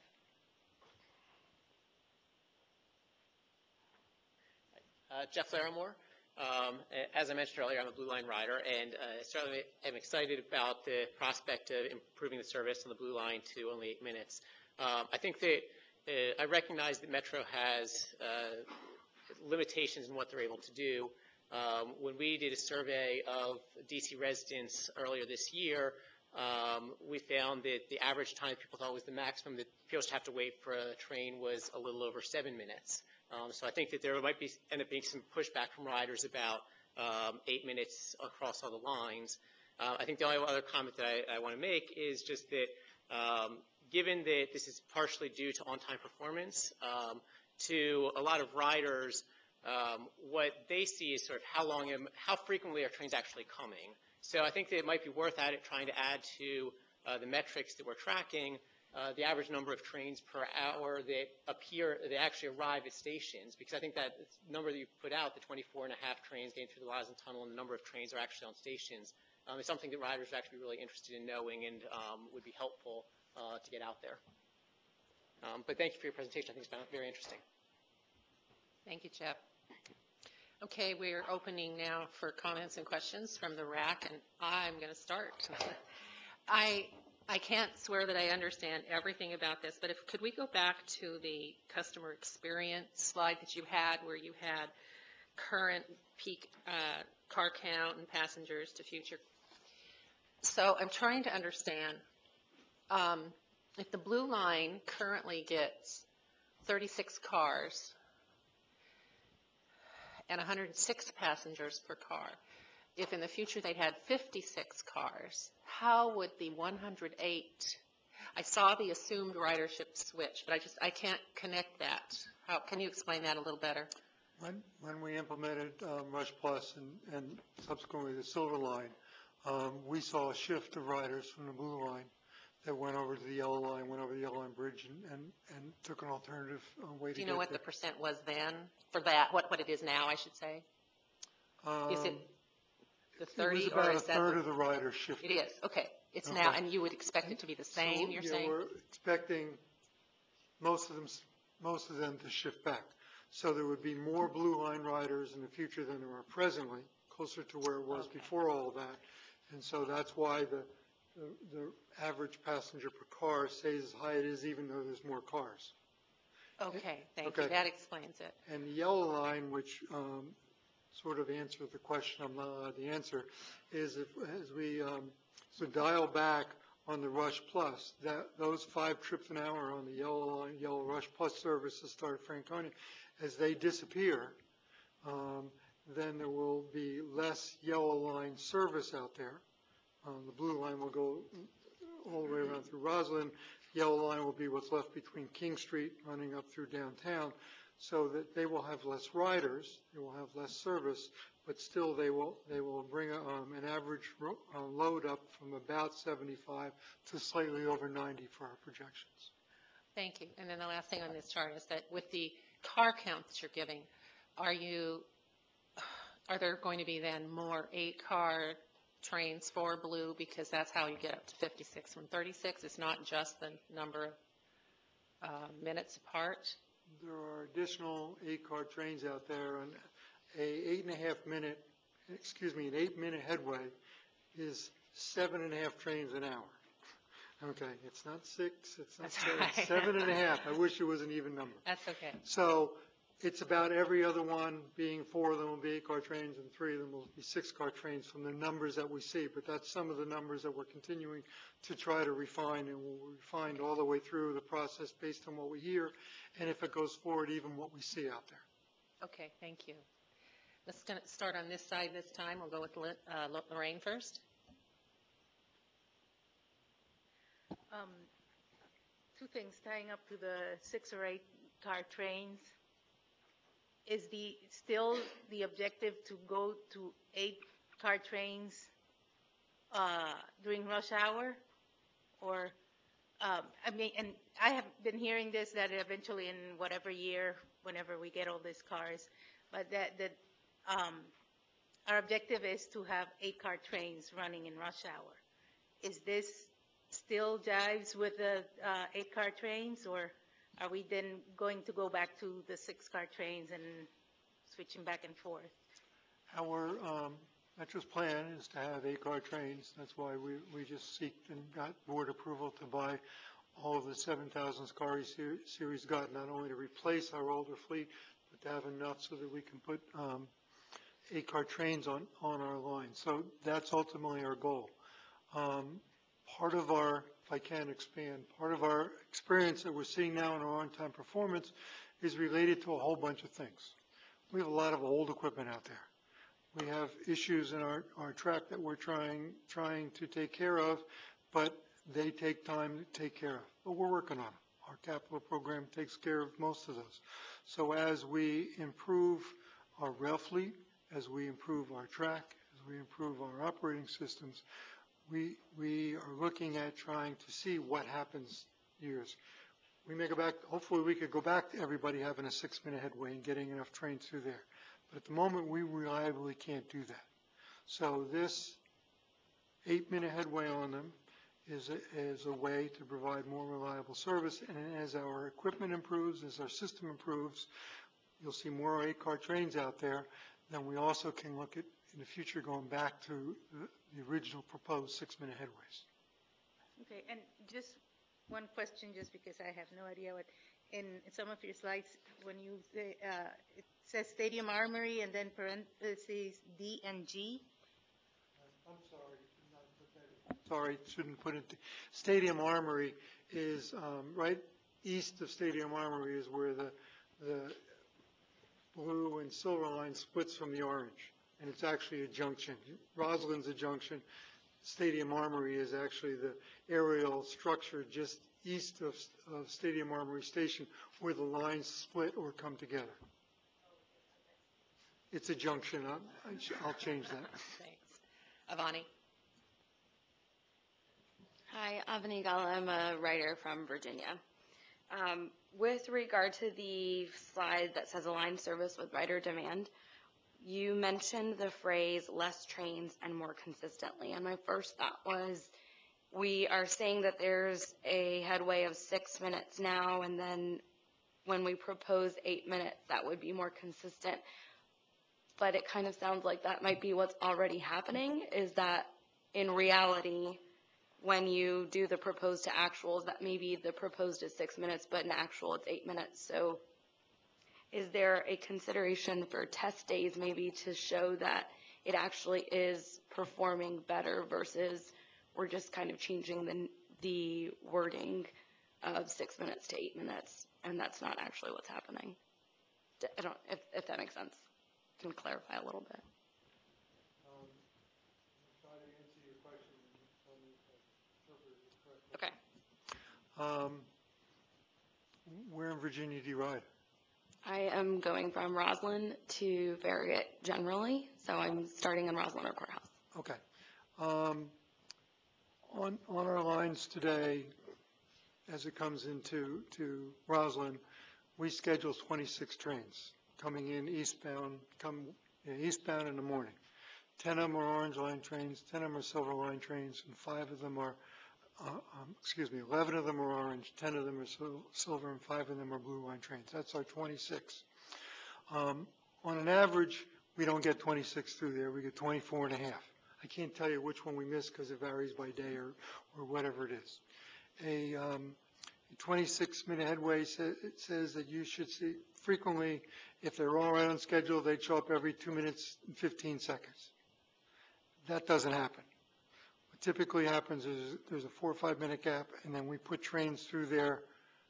Uh, Jeff Larimore. Um, as I mentioned earlier, I'm a Blue Line rider, and uh, certainly am excited about the prospect of improving the service on the Blue Line to only eight minutes. Um, I think that uh, I recognize that Metro has uh, limitations in what they're able to do. Um, when we did a survey of D C residents earlier this year, um, we found that the average time people thought was the maximum that people should have to wait for a train was a little over seven minutes. Um, so I think that there might be end up being some pushback from riders about um, eight minutes across all the lines. Uh, I think the only other comment that I, I want to make is just that um, given that this is partially due to on-time performance, um, to a lot of riders, um, what they see is sort of how long, am, how frequently are trains actually coming. So I think that it might be worth at it trying to add to uh, the metrics that we're tracking Uh, the average number of trains per hour that appear, that actually arrive at stations, because I think that number that you put out, the twenty-four and a half trains getting through the Lauzon Tunnel and the number of trains are actually on stations, um, is something that riders are actually really interested in knowing and um, would be helpful uh, to get out there. Um, but thank you for your presentation. I think it's been very interesting. Thank you, Jeff. Okay, we're opening now for comments and questions from the R A C, and I'm going to start. I I can't swear that I understand everything about this, but if could we go back to the customer experience slide that you had where you had current peak uh, car count and passengers to future. So I'm trying to understand um, if the Blue Line currently gets thirty-six cars and one hundred six passengers per car, if in the future they'd had fifty-six cars, how would the one hundred eight, I saw the assumed ridership switch, but I just, I can't connect that. How, can you explain that a little better? When, when we implemented um, Rush Plus and, and subsequently the Silver Line, um, we saw a shift of riders from the Blue Line that went over to the Yellow Line, went over the Yellow Line Bridge and, and, and took an alternative uh, way to get there. Do you know what the percent was then for that, what, what it is now, I should say? Um, Is it the thirty, it was or about is a that third the- of the riders shifted. It is, okay. It's Okay. now, and you would expect it to be the same, So, you're yeah, saying? we're expecting most of them, most of them to shift back. So there would be more Blue Line riders in the future than there are presently, closer to where it was Okay. before all of that. And so that's why the, the, the average passenger per car stays as high as it is, even though there's more cars. Okay, thank you. Okay. That explains it. And the Yellow Line, which um, sort of answers the question I'm not allowed to answer, is if, as we um, so dial back on the Rush Plus, that those five trips an hour on the Yellow Line, Yellow Rush Plus service that start at Franconia, as they disappear, um, then there will be less Yellow Line service out there. Um, the Blue Line will go all the way around through Roslyn. Yellow Line will be what's left between King Street running up through downtown, so that they will have less riders, they will have less service, but still they will they will bring a, um, an average ro- uh, load up from about seventy-five to slightly over ninety for our projections. Thank you. And then the last thing on this chart is that with the car count that you're giving, are you, are there going to be then more eight-car trains for Blue, because that's how you get up to fifty-six from thirty-six? It's not just the number of uh, minutes apart? There are additional eight-car trains out there, and a eight and a half minute, excuse me, an eight-minute headway is seven and a half trains an hour. Okay, it's not six, it's not That's seven, right. it's seven and a half. I wish it was an even number. That's okay. So it's about every other one, being four of them will be eight-car trains and three of them will be six-car trains from the numbers that we see. But that's some of the numbers that we're continuing to try to refine, and we'll refine all the way through the process based on what we hear, and if it goes forward, even what we see out there. Okay, thank you. Let's st- start on this side this time. We'll go with Lin- uh, Lorraine first. Um, two things tying up to the six or eight car trains. Is the, still the objective to go to eight car trains uh, during rush hour? Or, um, I mean, and I have been hearing this, that eventually in whatever year, whenever we get all these cars, but that, that um, our objective is to have eight car trains running in rush hour. Is this still jives with the uh, eight-car trains, or are we then going to go back to the six-car trains and switching back and forth? Our um, Metro's plan is to have eight-car trains. That's why we, we just seeked and got board approval to buy all of the seven thousand Scari ser- series got, not only to replace our older fleet, but to have enough so that we can put um, eight-car trains on, on our line. So that's ultimately our goal. Um, Part of our, if I can expand, part of our experience that we're seeing now in our on-time performance is related to a whole bunch of things. We have a lot of old equipment out there. We have issues in our, our track that we're trying, trying to take care of, but they take time to take care of. But we're working on them. Our capital program takes care of most of those. So as we improve our rail fleet, as we improve our track, as we improve our operating systems, We, we are looking at trying to see what happens years. We may go back, hopefully we could go back to everybody having a six-minute headway and getting enough trains through there. But at the moment, we reliably can't do that. So this eight-minute headway on them is a, is a way to provide more reliable service. And as our equipment improves, as our system improves, you'll see more eight-car trains out there. Then we also can look at, in the future, going back to the, the original proposed six-minute headways. Okay, and just one question, just because I have no idea what, in some of your slides, when you say, uh, it says Stadium Armory and then parentheses D and G. I'm sorry, should not put that in. Sorry, shouldn't put it. Stadium Armory is um, right east of Stadium Armory is where the the blue and silver line splits from the orange, and it's actually a junction. Roslyn's a junction. Stadium Armory is actually the aerial structure just east of, of Stadium Armory Station where the lines split or come together. It's a junction. I'll, I'll change that. Thanks. Avani. Hi, Avani Gala. I'm a writer from Virginia. Um, with regard to the slide that says aligned service with rider demand, you mentioned the phrase less trains and more consistently. And my first thought was, we are saying that there's a headway of six minutes now, and then when we propose eight minutes, that would be more consistent. But it kind of sounds like that might be what's already happening, is that in reality, when you do the proposed to actuals, that maybe the proposed is six minutes, but in actual it's eight minutes. So is there a consideration for test days maybe to show that it actually is performing better versus we're just kind of changing the, the wording of six minutes to eight minutes, and that's not actually what's happening? I don't, if, if that makes sense. Can clarify a little bit. Um, I'll try to answer your question and tell me if I interpreted it correctly. Okay. Um, where in Virginia do you ride? I am going from Roslyn to Farragut generally, so I'm starting in Roslyn or Courthouse. Okay. Um, on, on our lines today, as it comes into to Roslyn, we schedule twenty-six trains coming in eastbound, come yeah, eastbound in the morning. ten of them are Orange Line trains, ten of them are Silver Line trains, and five of them are, uh, um, excuse me, eleven of them are orange, ten of them are sil silver, and five of them are Blue Line trains. That's our twenty-six. Um, on an average, we don't get twenty-six through there. We get twenty-four and a half. I can't tell you which one we miss because it varies by day or, or whatever it is. A um, twenty-six minute headway sa it says that you should see frequently, if they're all right on schedule, they show up every two minutes and fifteen seconds. That doesn't happen. What typically happens is there's a four or five minute gap, and then we put trains through there.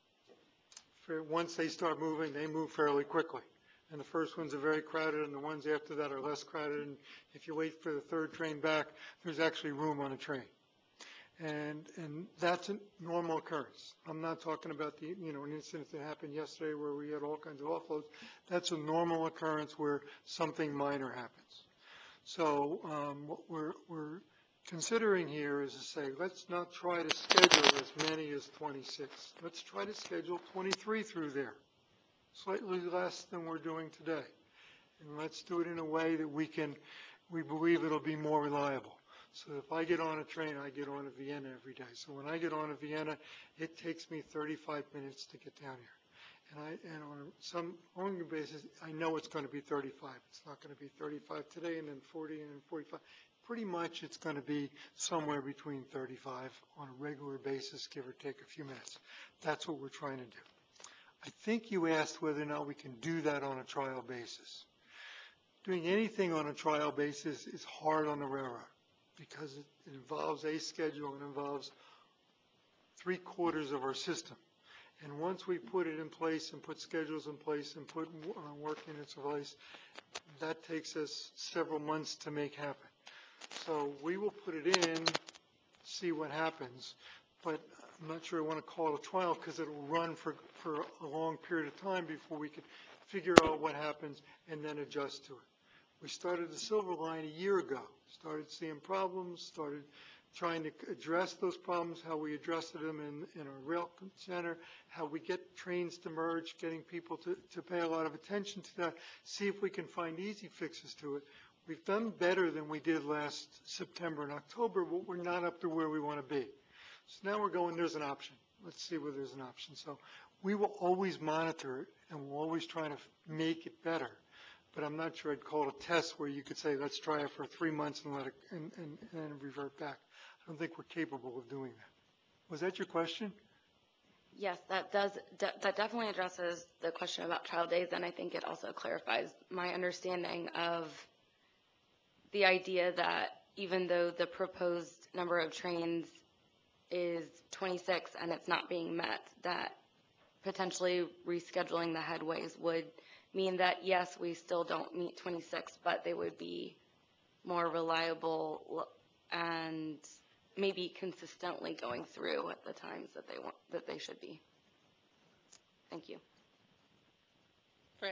For once they start moving, they move fairly quickly. And the first ones are very crowded, and the ones after that are less crowded. And if you wait for the third train back, there's actually room on a train. And and that's a normal occurrence. I'm not talking about the, you know, an incident that happened yesterday where we had all kinds of offloads. That's a normal occurrence where something minor happens. So um, what we're, we're considering here is to say, let's not try to schedule as many as twenty-six. Let's try to schedule twenty-three through there, slightly less than we're doing today. And let's do it in a way that we can, we believe it'll be more reliable. So if I get on a train, I get on to Vienna every day. So when I get on to Vienna, it takes me thirty-five minutes to get down here. And I, and on some ongoing basis, I know it's going to be thirty-five. It's not going to be thirty-five today and then forty and then forty-five. Pretty much it's going to be somewhere between thirty-five on a regular basis, give or take a few minutes. That's what we're trying to do. I think you asked whether or not we can do that on a trial basis. Doing anything on a trial basis is hard on the railroad because it, it involves a schedule and involves three quarters of our system. And once we put it in place and put schedules in place and put uh, work units in place, that takes us several months to make happen. So we will put it in, see what happens, but I'm not sure I want to call it a trial because it will run for, for a long period of time before we can figure out what happens and then adjust to it. We started the Silver Line a year ago, started seeing problems, started trying to address those problems, how we addressed them in, in our rail center, how we get trains to merge, getting people to, to pay a lot of attention to that, see if we can find easy fixes to it. We've done better than we did last September and October, but we're not up to where we want to be. So now we're going, there's an option. Let's see where there's an option. So we will always monitor it, and we'll always try to make it better. But I'm not sure I'd call it a test where you could say, let's try it for three months and let it and, and, and revert back. I don't think we're capable of doing that. Was that your question? Yes, that does, de- that definitely addresses the question about trial days, and I think it also clarifies my understanding of the idea that even though the proposed number of trains is twenty-six and it's not being met, that potentially rescheduling the headways would mean that, yes, we still don't meet twenty-six, but they would be more reliable and maybe consistently going through at the times that they want, that they should be. Thank you. Fred.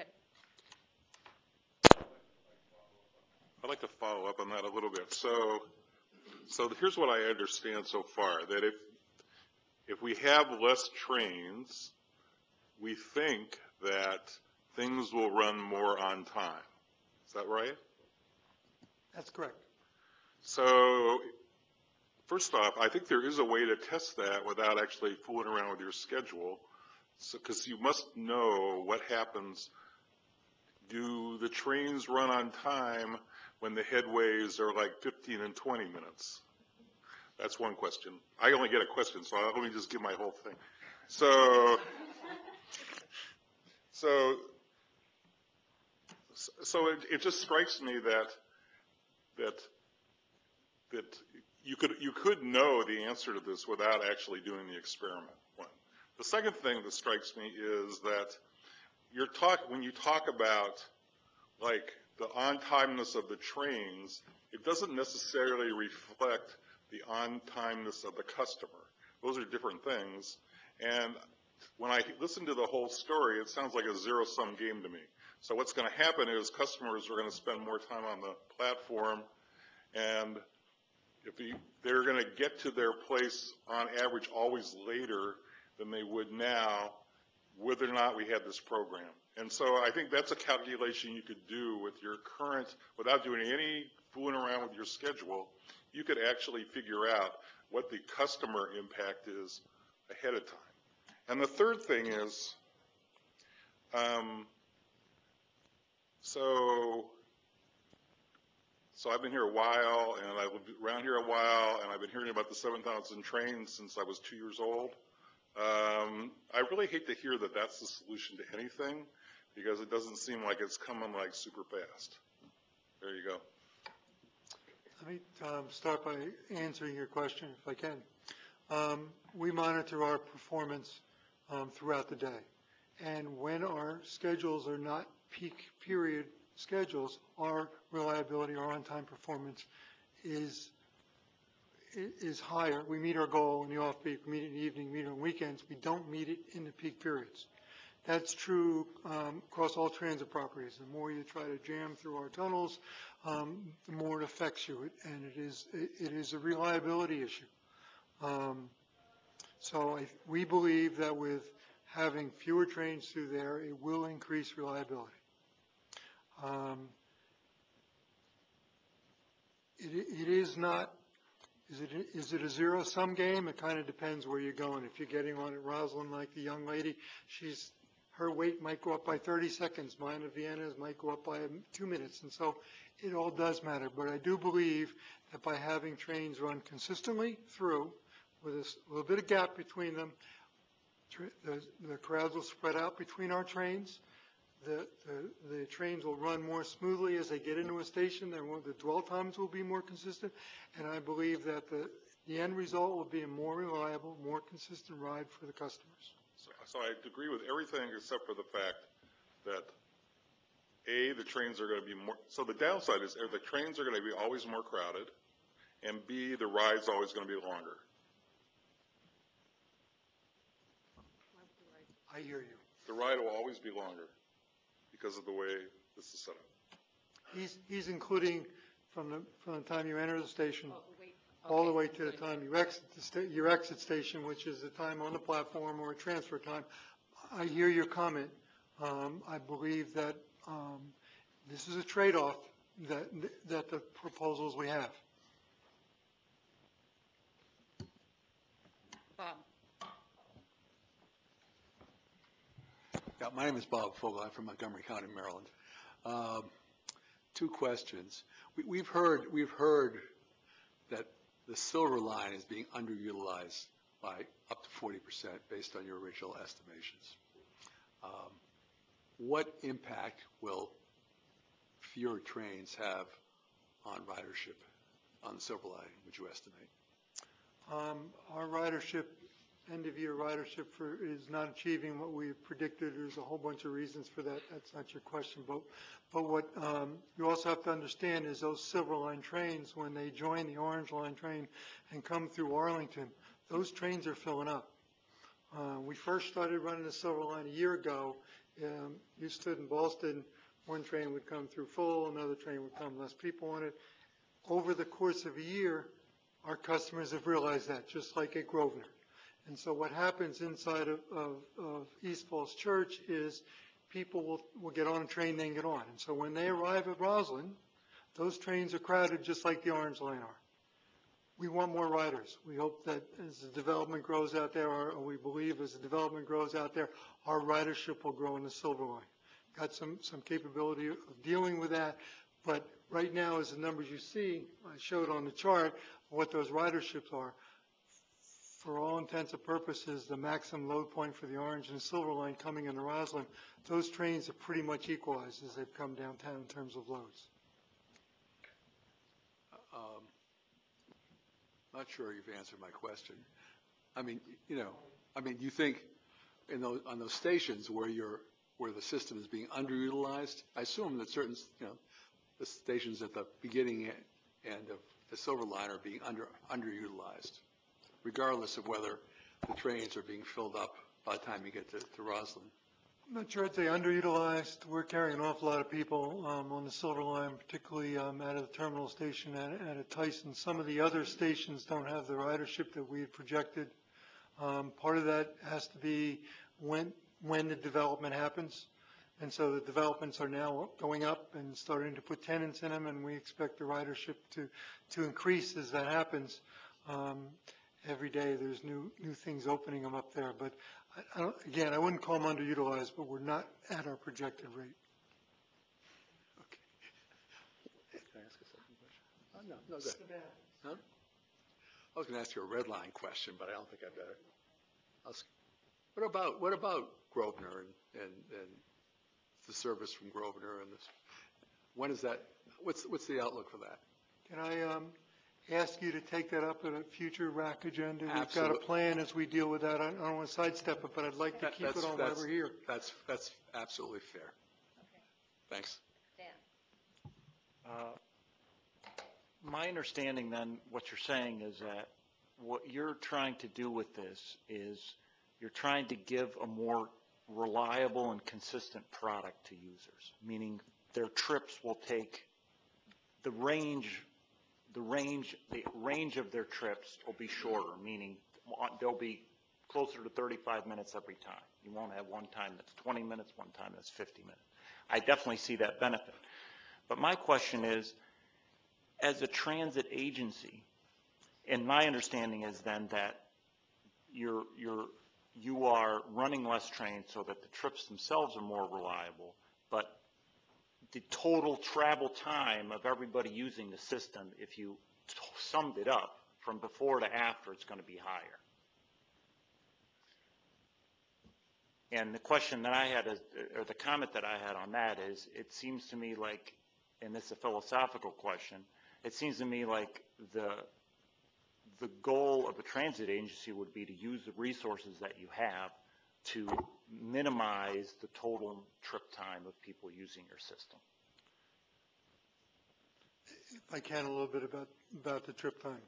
I'd like to follow up on that a little bit. So, so here's what I understand so far, that if, if we have less trains, we think that things will run more on time. Is that right? That's correct. So, first off, I think there is a way to test that without actually fooling around with your schedule, because so, you must know what happens. Do the trains run on time when the headways are like fifteen and twenty minutes? That's one question. I only get a question, so let me just give my whole thing. So, so, so it, it just strikes me that that that you could you could know the answer to this without actually doing the experiment. One. The second thing that strikes me is that you're talk when you talk about like the on-timeness of the trains, it doesn't necessarily reflect the on-timeness of the customer. Those are different things. And when I listen to the whole story, it sounds like a zero-sum game to me. So what's going to happen is customers are going to spend more time on the platform, and if you, they're going to get to their place on average always later than they would now, whether or not we had this program. And so I think that's a calculation you could do with your current, without doing any fooling around with your schedule. You could actually figure out what the customer impact is ahead of time. And the third thing is, um, so, so I've been here a while, and I've lived around here a while, and I've been hearing about the seven thousand trains since I was two years old. Um, I really hate to hear that that's the solution to anything, because it doesn't seem like it's coming like super fast. There you go. Let me um, start by answering your question, if I can. Um, we monitor our performance um, throughout the day. And when our schedules are not peak period schedules, our reliability, our on-time performance is is higher. We meet our goal in the off-peak, we meet it in the evening, we meet it on weekends. We don't meet it in the peak periods. That's true um, across all transit properties. The more you try to jam through our tunnels, um, the more it affects you, and it is it, it is a reliability issue. Um, so I, we believe that with having fewer trains through there, it will increase reliability. Um, it, it is not. Is it, is it a zero-sum game? It kind of depends where you're going. If you're getting on at Roslyn like the young lady, she's her wait might go up by thirty seconds. Mine at Vienna's might go up by two minutes. And so it all does matter. But I do believe that by having trains run consistently through with a little bit of gap between them, the, the crowds will spread out between our trains. The, the, the trains will run more smoothly as they get into a station. The dwell times will be more consistent. And I believe that the, the end result will be a more reliable, more consistent ride for the customers. So, so I agree with everything except for the fact that, A, the trains are going to be more, so the downside is the trains are going to be always more crowded, and B, the ride's always going to be longer. I hear you. The ride will always be longer because of the way this is set up. He's, he's including from the, from the time you enter the station all the way to the time you exit the sta- your exit station, which is the time on the platform or transfer time. I hear your comment. Um, I believe that um, this is a trade-off that, that the proposals we have. Bob. Yeah, my name is Bob Fogel. I'm from Montgomery County, Maryland. Um, two questions. We, we've heard we've heard that the Silver Line is being underutilized by up to forty percent based on your original estimations. Um, what impact will fewer trains have on ridership on the Silver Line, would you estimate? Um, our ridership, end-of-year ridership for, is not achieving what we predicted. There's a whole bunch of reasons for that. That's not your question. But, but what um, you also have to understand is those Silver Line trains, when they join the Orange Line train and come through Arlington, those trains are filling up. Uh, we first started running the Silver Line a year ago. Um, you stood in Boston, one train would come through full, another train would come less people on it. Over the course of a year, our customers have realized that, just like at Grosvenor. And so what happens inside of, of, of East Falls Church is people will, will get on a train, then get on. And so when they arrive at Roslyn, those trains are crowded just like the Orange Line are. We want more riders. We hope that as the development grows out there, or we believe as the development grows out there, our ridership will grow in the Silver Line. Got some, some capability of dealing with that. But right now, as the numbers you see, I showed on the chart what those riderships are. For all intents and purposes, the maximum load point for the Orange and Silver Line coming into Roslyn, those trains are pretty much equalized as they've come downtown in terms of loads. Um, not sure you've answered my question. I mean, you know, I mean, do you think in those, on those stations where you're, where the system is being underutilized, I assume that certain, you know, the stations at the beginning end of the Silver Line are being under, underutilized, regardless of whether the trains are being filled up by the time you get to, to Roslyn. I'm not sure if they underutilized. We're carrying an awful lot of people um, on the Silver Line, particularly um, out of the terminal station at, at Tyson. Some of the other stations don't have the ridership that we had projected. Um, Part of that has to be when, when the development happens. And so the developments are now going up and starting to put tenants in them, and we expect the ridership to, to increase as that happens. Um, Every day, there's new, new things opening them up there. But I, I don't, again, I wouldn't call them underutilized, but we're not at our projected rate. Can I ask a second question? Oh, no, no, go ahead. Huh? I was going to ask you a red line question, but I don't think I better. I'll ask, what about, what about Grosvenor and, and, and the service from Grosvenor and this? When is that, what's, what's the outlook for that? Can I um, ask you to take that up at a future R A C agenda? We've got a Absolutely. plan as we deal with that. I don't want to sidestep it, but I'd like to That- keep it that's- on while that's- we're here. That's, that's absolutely fair. Thanks. Uh, My understanding then, what you're saying is that what you're trying to do with this is you're trying to give a more reliable and consistent product to users, meaning their trips will take the range, the range, the range of their trips will be shorter, meaning they'll be closer to thirty-five minutes every time. You won't have one time that's twenty minutes, one time that's fifty minutes. I definitely see that benefit. But my question is, as a transit agency, and my understanding is then that you're, you're, you are running less trains so that the trips themselves are more reliable, but the total travel time of everybody using the system, if you t- summed it up from before to after, it's going to be higher. And the question that I had, is, or the comment that I had on that is, it seems to me like, and this is a philosophical question, it seems to me like the the goal of a transit agency would be to use the resources that you have to minimize the total trip time of people using your system. If I can, a little bit about, about the trip time.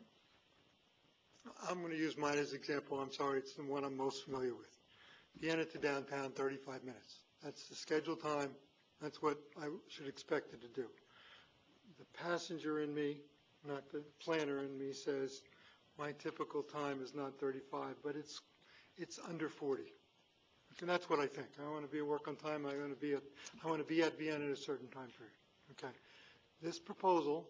I'm going to use mine as an example. I'm sorry, it's the one I'm most familiar with. Vienna to downtown, thirty-five minutes. That's the scheduled time. That's what I should expect it to do. The passenger in me, not the planner in me, says my typical time is not thirty-five, but it's it's under forty. And that's what I think. I want to be at work on time. I want to be at I want to be at Vienna at a certain time period. Okay. This proposal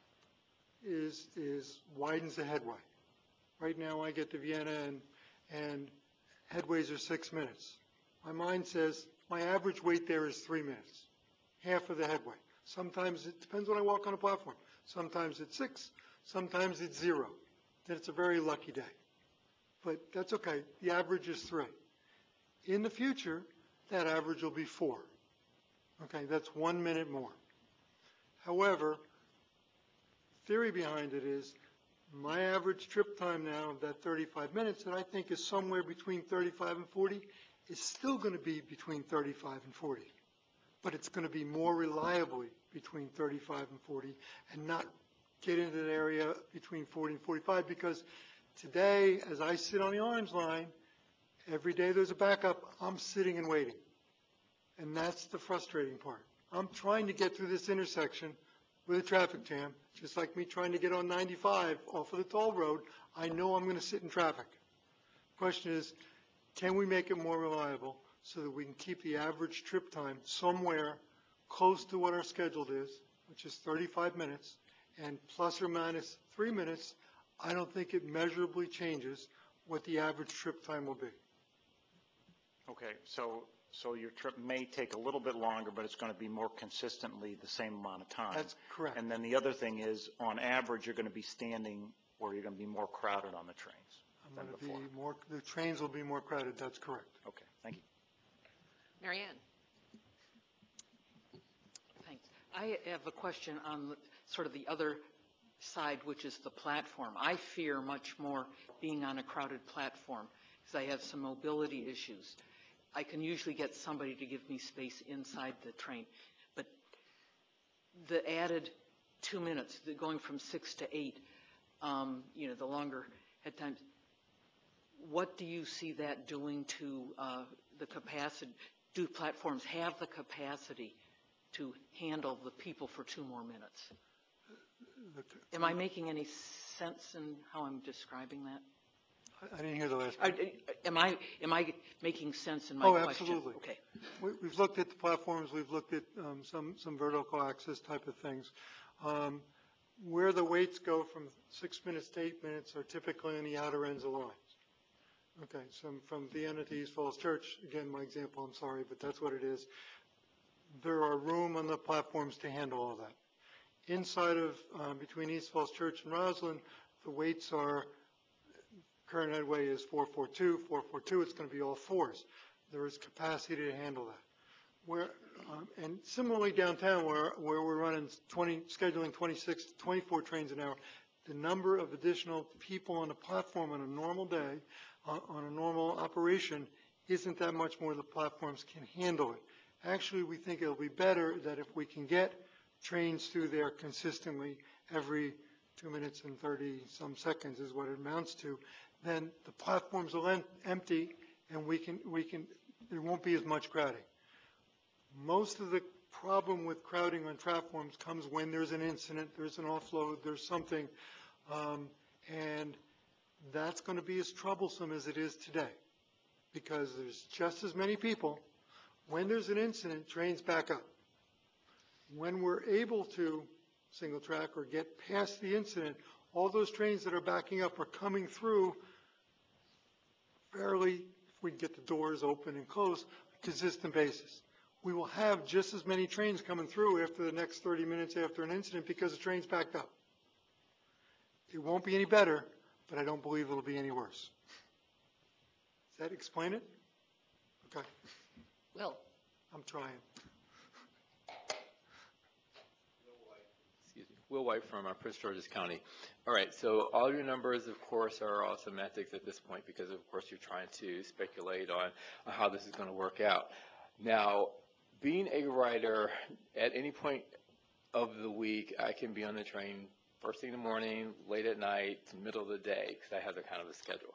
is is widens the headway. Right now, I get to Vienna and and headways are six minutes. My mind says my average wait there is three minutes, half of the headway. Sometimes it depends when I walk on a platform. Sometimes it's six, sometimes it's zero. Then it's a very lucky day. But that's okay. The average is three. In the future, that average will be four. Okay, that's one minute more. However, theory behind it is my average trip time now of that thirty-five minutes that I think is somewhere between thirty-five and forty is still going to be between thirty-five and forty. But it's going to be more reliably between thirty-five and forty and not get into the area between forty and forty-five, because today, as I sit on the orange line, every day there's a backup, I'm sitting and waiting. And that's the frustrating part. I'm trying to get through this intersection with a traffic jam, just like me trying to get on ninety-five off of the toll road. I know I'm going to sit in traffic. Question is, can we make it more reliable so that we can keep the average trip time somewhere close to what our scheduled is, which is thirty-five minutes, and plus or minus three minutes, I don't think it measurably changes what the average trip time will be. Okay, so so your trip may take a little bit longer, but it's going to be more consistently the same amount of time. That's correct. And then the other thing is, on average, you're going to be standing, or you're going to be more crowded on the trains I'm than going to before. be more, the trains will be more crowded, that's correct. Okay, thank you. Mary Ann. Thanks. I have a question on sort of the other side, which is the platform. I fear much more being on a crowded platform because I have some mobility issues. I can usually get somebody to give me space inside the train, but the added two minutes, the going from six to eight, um, you know, the longer at times, what do you see that doing to uh, the capacity? Do platforms have the capacity to handle the people for two more minutes? Am I making any sense in how I'm describing that? I didn't hear the last I- part. I- Am I, am I making sense in my Oh, question? absolutely. Okay. We- We've looked at the platforms, we've looked at um, some, some vertical access type of things. Um, Where the waits go from six minutes to eight minutes are typically on the outer ends of lines. Okay, so from Vienna to East Falls Church, again, my example, I'm sorry, but that's what it is. There are room on the platforms to handle all that. Inside of, um, between East Falls Church and Roslyn, the weights are, current headway is four four two, four four two, it's going to be all fours. There is capacity to handle that. Where, um, and similarly downtown, where, where we're running twenty, scheduling twenty-six, twenty-four trains an hour, the number of additional people on the platform on a normal day, uh, on a normal operation, isn't that much more the platforms can handle it. Actually, we think it'll be better that if we can get trains through there consistently every two minutes and thirty some seconds is what it amounts to, then the platforms will em- empty and we can, we can, there won't be as much crowding. Most of the problem with crowding on platforms comes when there's an incident, there's an offload, there's something, um, and that's going to be as troublesome as it is today because there's just as many people. When there's an incident, trains back up. When we're able to single track or get past the incident, all those trains that are backing up are coming through fairly, if we can get the doors open and closed, on a consistent basis. We will have just as many trains coming through after the next thirty minutes after an incident because the train's backed up. It won't be any better, but I don't believe it'll be any worse. Does that explain it? Okay. Will. I'm trying. Excuse me, Will White from uh, Prince George's County. All right, so all your numbers, of course, are all semantics at this point because, of course, you're trying to speculate on, on how this is going to work out. Now, being a writer, at any point of the week, I can be on the train first thing in the morning, late at night, middle of the day, because I have that kind of a schedule.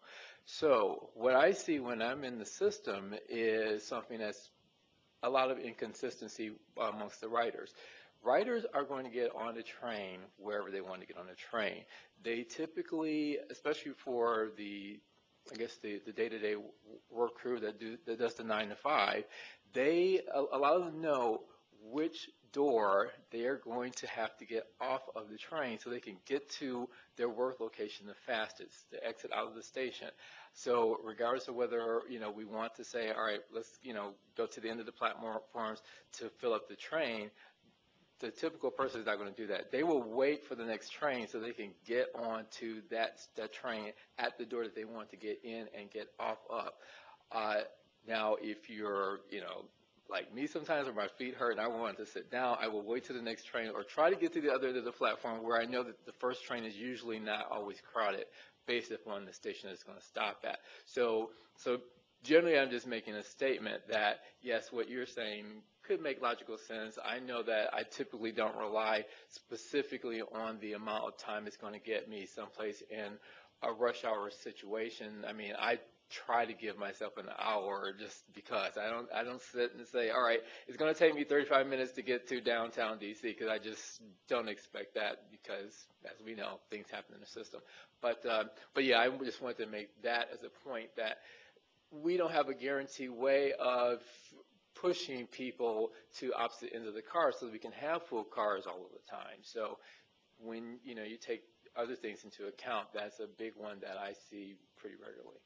So what I see when I'm in the system is something that's a lot of inconsistency amongst the writers. Writers are going to get on the train wherever they want to get on the train. They typically, especially for the, I guess the, the day-to-day work crew that do that does the nine to five, they a, a lot of them know which door they are going to have to get off of the train so they can get to their work location the fastest, to exit out of the station. So regardless of whether, you know, we want to say, all right, let's, you know, go to the end of the platforms to fill up the train, the typical person is not going to do that. They will wait for the next train so they can get onto that, that train at the door that they want to get in and get off of. Uh, now, if you're, you know, like me sometimes when my feet hurt and I want to sit down, I will wait to the next train or try to get to the other end of the platform where I know that the first train is usually not always crowded based upon the station it's going to stop at. So, so generally I'm just making a statement that, yes, what you're saying could make logical sense. I know that I typically don't rely specifically on the amount of time it's going to get me someplace in a rush hour situation. I mean, I try to give myself an hour just because I don't I don't sit and say, all right, it's going to take me thirty-five minutes to get to downtown D C because I just don't expect that because, as we know, things happen in the system. But uh, but yeah, I just wanted to make that as a point that we don't have a guaranteed way of pushing people to opposite ends of the car so that we can have full cars all of the time. So when you know you take other things into account, that's a big one that I see pretty regularly.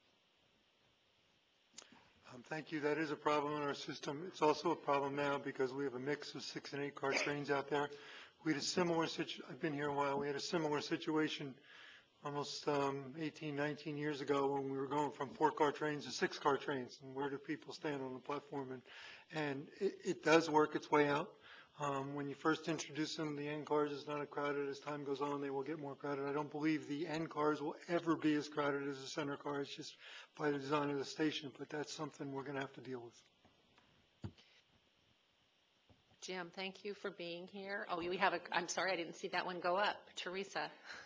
Um, thank you. That is a problem in our system. It's also a problem now because we have a mix of six and eight car trains out there. We had a similar situ- I've been here a while. We had a similar situation almost um, eighteen, nineteen years ago when we were going from four car trains to six car trains. And where do people stand on the platform? And, and it, it does work its way out. Um, when you first introduce them, the end cars is not as crowded. As time goes on, they will get more crowded. I don't believe the end cars will ever be as crowded as the center cars just by the design of the station, but that's something we're going to have to deal with. Jim, thank you for being here. Oh, we have a, I'm sorry, I didn't see that one go up. Teresa.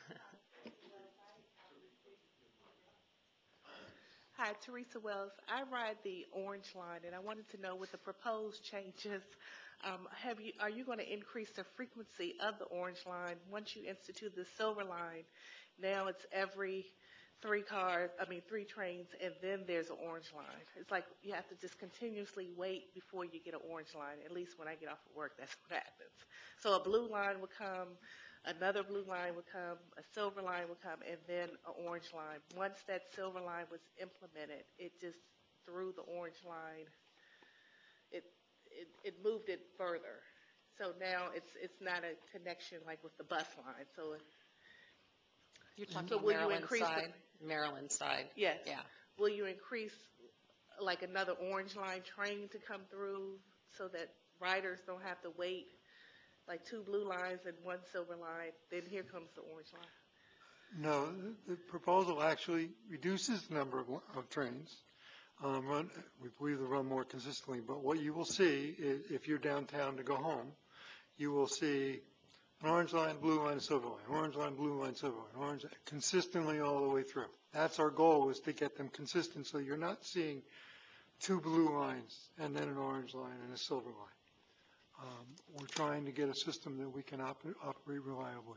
Hi, Teresa Wells. I ride the Orange Line, and I wanted to know with the proposed changes, um, have you, are you going to increase the frequency of the Orange Line once you institute the Silver Line? Now it's every three cars, I mean, three trains, and then there's an orange line. It's like you have to just continuously wait before you get an orange line. At least when I get off of work, that's what happens. So a blue line would come, another blue line would come, a silver line would come, and then an orange line. Once that silver line was implemented, it just threw the orange line, it, it, it moved it further. So now it's, it's not a connection like with the bus line. So it, You're talking So will you Maryland increase the- side? Maryland side. yes. Yeah. Will you increase like another orange line train to come through so that riders don't have to wait like two blue lines and one silver line? Then here comes the orange line. No, the the proposal actually reduces the number of, of trains. Um, run, we believe they run more consistently, but what you will see is if you're downtown to go home, you will see an orange line, blue line, silver line, orange line, blue line, silver line, orange line, consistently all the way through. That's our goal, is to get them consistent, so you're not seeing two blue lines and then an orange line and a silver line. Um, we're trying to get a system that we can op- operate reliably.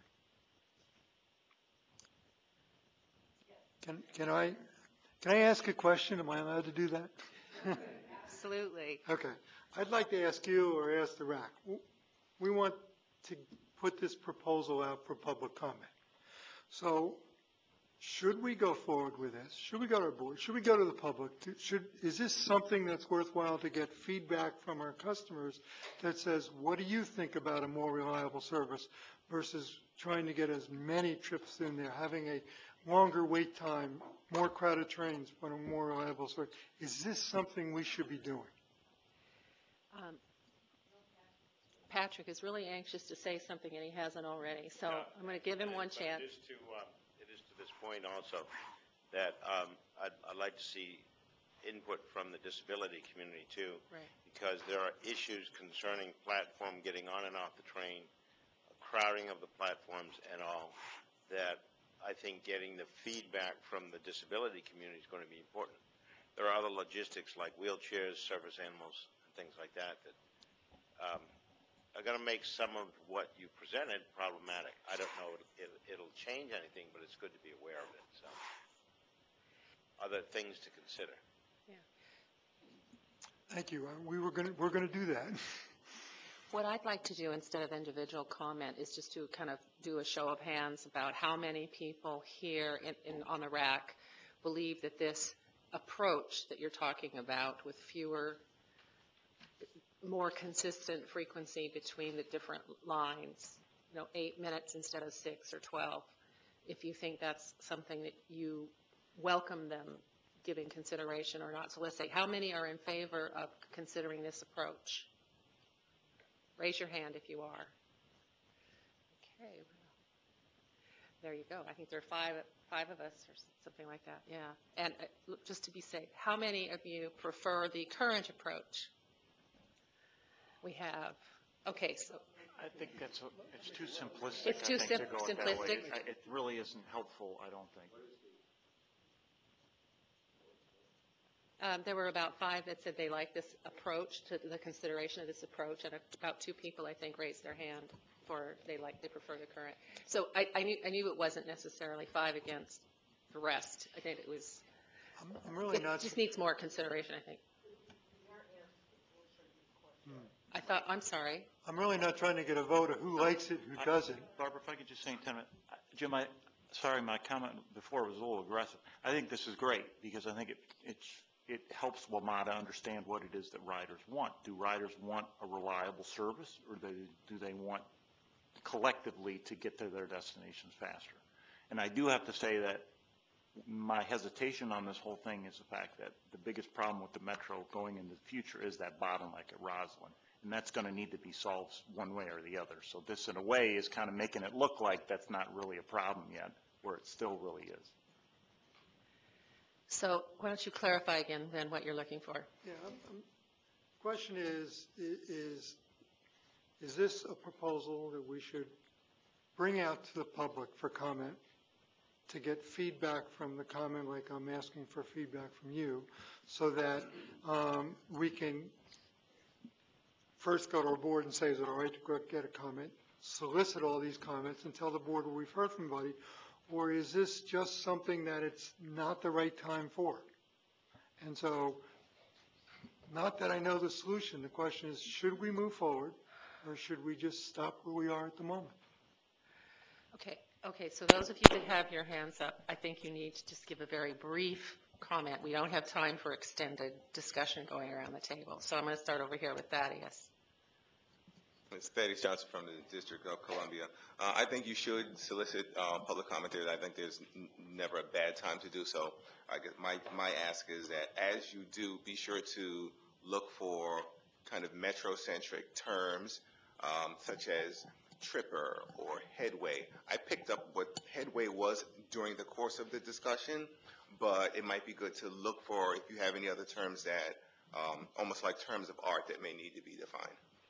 Can, can I, can I ask a question? Am I allowed to do that? Absolutely. Okay. I'd like to ask you or ask the R A C. We want to put this proposal out for public comment. So should we go forward with this? Should we go to our board? Should we go to the public? To- Should, is this something that's worthwhile to get feedback from our customers that says, what do you think about a more reliable service versus trying to get as many trips in there, having a longer wait time, more crowded trains, but a more reliable service? Is this something we should be doing? Um, Patrick is really anxious to say something, and he hasn't already, so Yeah. I'm going to give him one But chance. It is to, um, it is to this point also that um, I'd, I'd like to see input from the disability community too. Right. Because there are issues concerning platform getting on and off the train, crowding of the platforms and all, that I think getting the feedback from the disability community is going to be important. There are other logistics like wheelchairs, service animals, and things like that that um, are going to make some of what you presented problematic. I don't know if it, it'll change anything, but it's good to be aware of it. So, other things to consider. Thank you. Uh, We were going to, we're going to do that. What I'd like to do instead of individual comment is just to kind of do a show of hands about how many people here in, in, on the R A C believe that this approach that you're talking about with fewer, more consistent frequency between the different lines, you know, eight minutes instead of six or twelve, if you think that's something that you welcome them giving consideration or not. So let's say, how many are in favor of considering this approach? Raise your hand if you are. Okay. There you go. I think there are five, five of us or something like that. Yeah. And uh, look, just to be safe, how many of you prefer the current approach? We have, okay, so. I think that's, a- it's too simplistic. It's too I think, to sim- go it that way. simplistic? I- It really isn't helpful, I don't think. Um, there were about five that said they like this approach, to the consideration of this approach, and about two people, I think, raised their hand for they like, they prefer the current. So I, I knew, I knew it wasn't necessarily five against the rest. I think it was, I'm, I'm really it not. just needs more consideration, I think. Hmm. I thought, I'm sorry. I'm really not trying to get a vote of who likes it, who doesn't. Barbara, if I could just say in ten minutes, uh, Jim, I, sorry, my comment before was a little aggressive. I think this is great because I think it, it's, it helps WMATA understand what it is that riders want. Do riders want a reliable service, or do, do they want collectively to get to their destinations faster? And I do have to say that my hesitation on this whole thing is the fact that the biggest problem with the Metro going into the future is that bottleneck at Roslyn. And that's going to need to be solved one way or the other. So this, in a way, is kind of making it look like that's not really a problem yet, where it still really is. So why don't you clarify again, then, what you're looking for? Yeah, I'm, I'm, question is, i- is, is this a proposal that we should bring out to the public for comment, to get feedback from the comment, like I'm asking for feedback from you, so that um, we can first go to our board and say, is it all right to go get a comment, solicit all these comments and tell the board what we've heard from everybody, or is this just something that it's not the right time for? And so, not that I know the solution, the question is, should we move forward, or should we just stop where we are at the moment? Okay, okay, so those of you that have your hands up, I think you need to just give a very brief comment. We don't have time for extended discussion going around the table. So I'm going to start over here with Thaddeus. It's Thaddeus Johnson from the District of Columbia. Uh, I think you should solicit uh, public commentary. I think there's n- never a bad time to do so. I guess my, my ask is that as you do, be sure to look for kind of metrocentric terms um, such as tripper or headway. I picked up what headway was during the course of the discussion, but it might be good to look for if you have any other terms that, um, almost like terms of art that may need to be defined.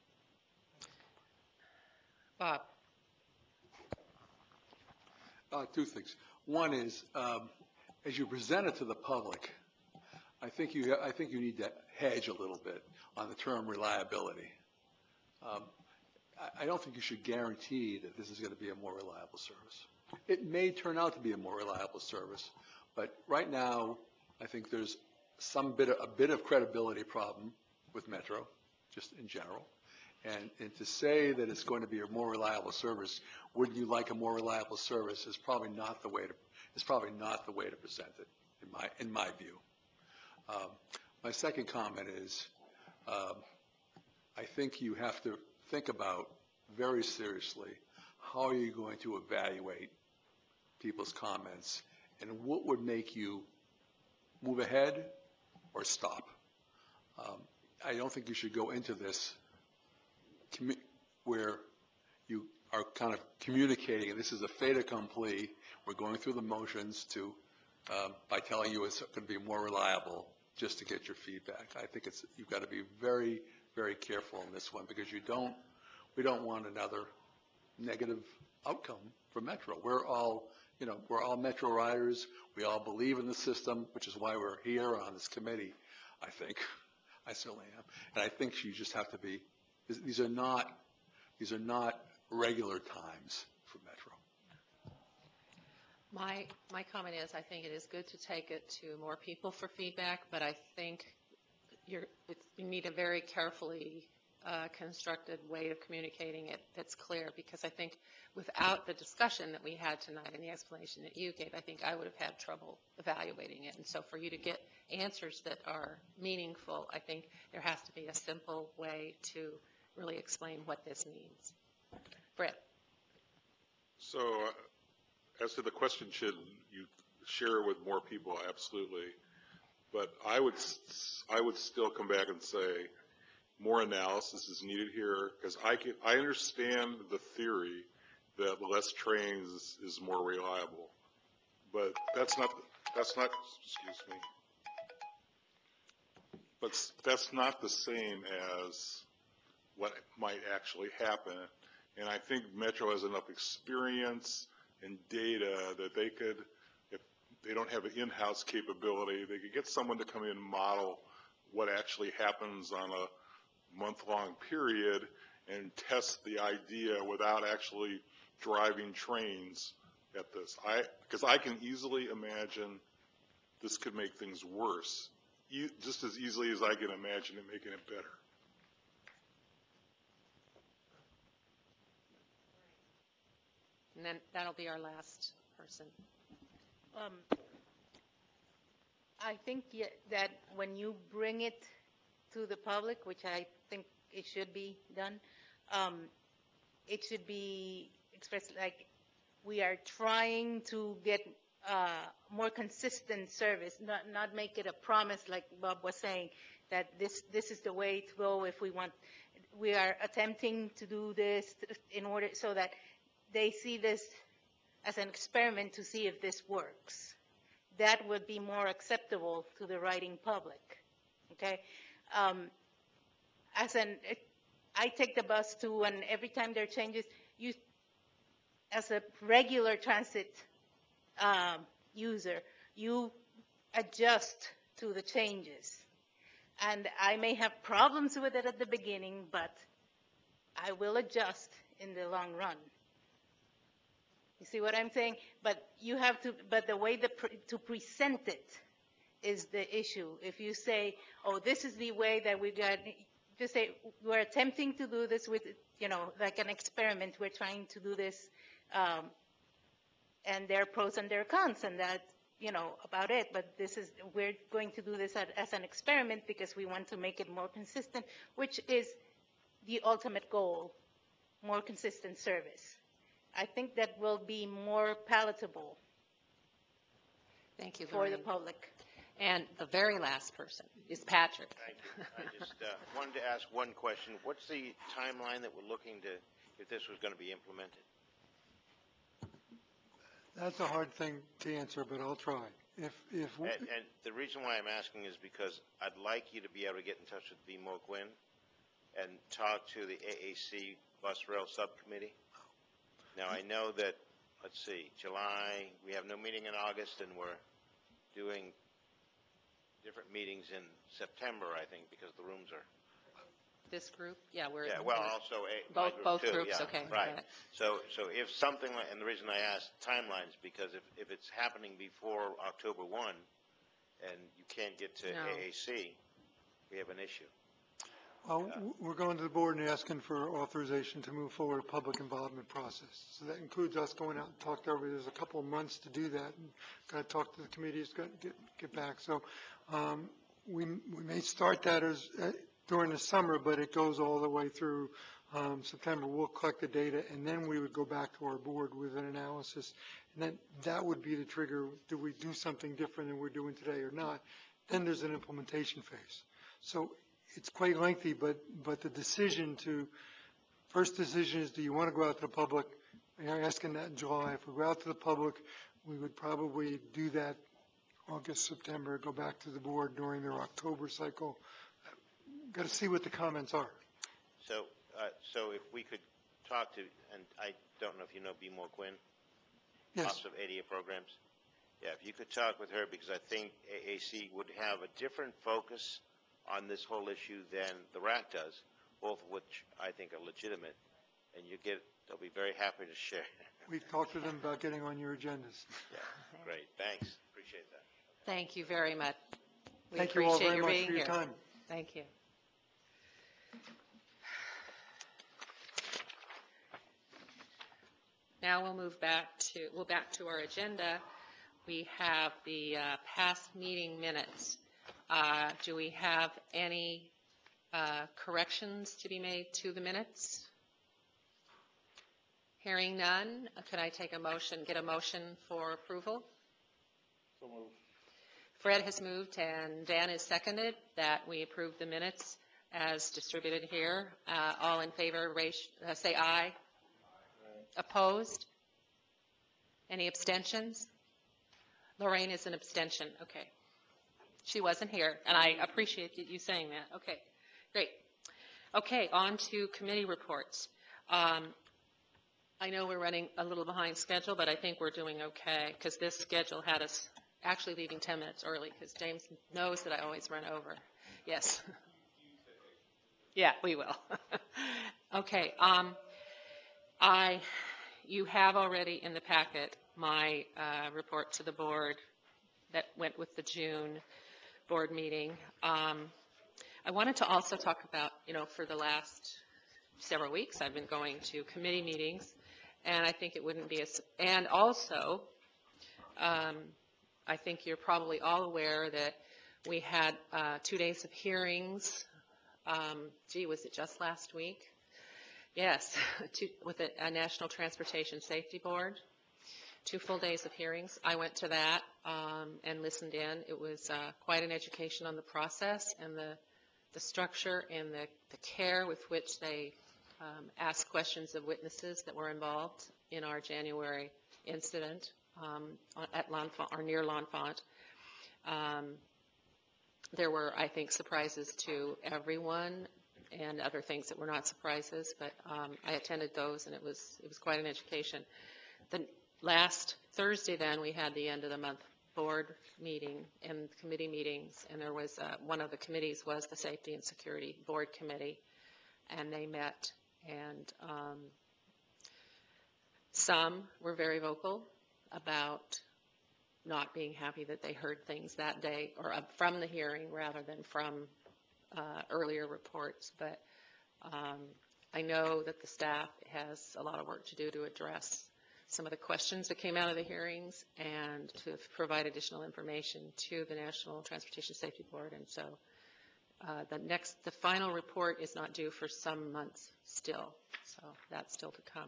Bob. Uh, two things. One is, um, as you present it to the public, I think you I think you need to hedge a little bit on the term reliability. Um, I, I don't think you should guarantee that this is going to be a more reliable service. It may turn out to be a more reliable service, but right now, I think there's some bit of, a bit of credibility problem with Metro, just in general. And, and to say that it's going to be a more reliable service, wouldn't you like a more reliable service, is probably not the way to, is probably not the way to present it, in my, in my view. Um, my second comment is, um, I think you have to think about very seriously how are you going to evaluate people's comments and what would make you move ahead or stop. Um, I don't think you should go into this commu- where you are kind of communicating, and this is a fait accompli, we're going through the motions to, um, by telling you it's going to be more reliable just to get your feedback. I think it's, you've got to be very, very careful in this one because you don't, we don't want another negative outcome for Metro. We're all, you know, we're all Metro riders. We all believe in the system, which is why we're here on this committee, I think. I certainly am. And I think you just have to be, these are not, these are not regular times for Metro. My, my comment is I think it is good to take it to more people for feedback, but I think you're, it's, you need a very carefully uh, constructed way of communicating it that's clear, because I think without the discussion that we had tonight and the explanation that you gave, I think I would have had trouble evaluating it. And so for you to get answers that are meaningful, I think there has to be a simple way to really explain what this means. Brett. So uh, as to the question, should you share it with more people? Absolutely. But I would, I would still come back and say more analysis is needed here, because I can, I understand the theory that less trains is, is more reliable, but that's not, that's not, excuse me, but that's not the same as what might actually happen. And I think Metro has enough experience and data that they could, if they don't have an in-house capability, they could get someone to come in and model what actually happens on a month-long period and test the idea without actually driving trains at this. I, because I can easily imagine this could make things worse, e- just as easily as I can imagine it making it better. And then that'll be our last person. Um, I think yeah, that when you bring it to the public, which I think it should be done, um, it should be expressed like we are trying to get uh, more consistent service, not not make it a promise like Bob was saying that this this is the way to go if we want. We are attempting to do this in order so that they see this as an experiment to see if this works. That would be more acceptable to the writing public. Okay. Um, as an, I take the bus too, and every time there are changes, you, as a regular transit um, user, you adjust to the changes. And I may have problems with it at the beginning, but I will adjust in the long run. You see what I'm saying? But you have to, but the way the, pre- to present it is the issue. If you say, oh, this is the way that we got, just say, we're attempting to do this with, you know, like an experiment, we're trying to do this, um, and there are pros and there are cons, and that, you know, about it, but this is, we're going to do this as, as an experiment because we want to make it more consistent, which is the ultimate goal, more consistent service. I think that will be more palatable Thank you, for Lorraine. the public. And the very last person is Patrick. Thank you. I just uh, wanted to ask one question. What's the timeline that we're looking to, if this was going to be implemented? That's a hard thing to answer, but I'll try. If, if, we- And, and the reason why I'm asking is because I'd like you to be able to get in touch with B. Mo Gwynn and talk to the A A C Bus Rail Subcommittee. Now, I know that, let's see, July, we have no meeting in August, and we're doing different meetings in September, I think, because the rooms are. This group, yeah, we're. Yeah, well, we're- also a, my Both, group both too, groups, yeah, okay. right. got it. So, so if something, like, and the reason I asked timelines, because if, if it's happening before October one, and you can't get to No. A A C, we have an issue. well, w- we're going to the board and asking for authorization to move forward a public involvement process. So that includes us going out and talk to everybody. There's a couple of months to do that, and got to talk to the committees, got to get, get back. So, um, we, we may start that as, uh, during the summer, but it goes all the way through, um, September. We'll collect the data, and then we would go back to our board with an analysis. And then that would be the trigger. Do we do something different than we're doing today or not? Then there's an implementation phase. So it's quite lengthy, but, but the decision to, first decision is, do you want to go out to the public? You're asking that in July. If we go out to the public, we would probably do that August, September, go back to the board during their October cycle. Got to see what the comments are. So, uh, so if we could talk to, and I don't know if you know B. Mo Gwynn? Yes. Office of A D A Programs. Yeah, if you could talk with her, because I think A A C would have a different focus on this whole issue than the R A C does, both of which I think are legitimate, and you get, they'll be very happy to share. We've talked to them about getting on your agendas. Yeah, great, thanks, appreciate that. Thank you very much. We Thank you all appreciate very your much being for your here. time. Thank you. Now we'll move back to, well, back to our agenda. We have the uh, past meeting minutes. Uh, Do we have any uh, corrections to be made to the minutes? Hearing none, uh, could I take a motion, get a motion for approval? So moved. Fred has moved and Dan has seconded that we approve the minutes as distributed here. Uh, All in favor, raise, uh, say aye. Opposed? Any abstentions? Lorraine is an abstention, okay. She wasn't here, and I appreciate you saying that. Okay, great. Okay, on to committee reports. Um, I know we're running a little behind schedule, but I think we're doing okay, because this schedule had us actually leaving ten minutes early, because James knows that I always run over. Yes. Yeah, we will. Okay, um, I, you have already in the packet my uh, report to the board that went with the June board meeting. Um, I wanted to also talk about, you know, for the last several weeks, I've been going to committee meetings, and I think it wouldn't be as, and also, um, I think you're probably all aware that we had uh, two days of hearings. Um, gee, was it just last week? Yes, two, with the uh, National Transportation Safety Board. Two full days of hearings. I went to that um, and listened in. It was uh, quite an education on the process and the, the structure and the, the care with which they um, asked questions of witnesses that were involved in our January incident um, at L'Enfant, or near L'Enfant. Um, there were, I think, surprises to everyone and other things that were not surprises, but um, I attended those, and it was it was quite an education. The last Thursday, then, we had the end of the month board meeting and committee meetings, and there was uh, one of the committees was the Safety and Security Board Committee, and they met, and um, Some were very vocal about not being happy that they heard things that day, or uh, from the hearing rather than from uh, earlier reports. But um, I know that the staff has a lot of work to do to address some of the questions that came out of the hearings and to provide additional information to the National Transportation Safety Board. And so uh, the next, the final report is not due for some months still, so that's still to come.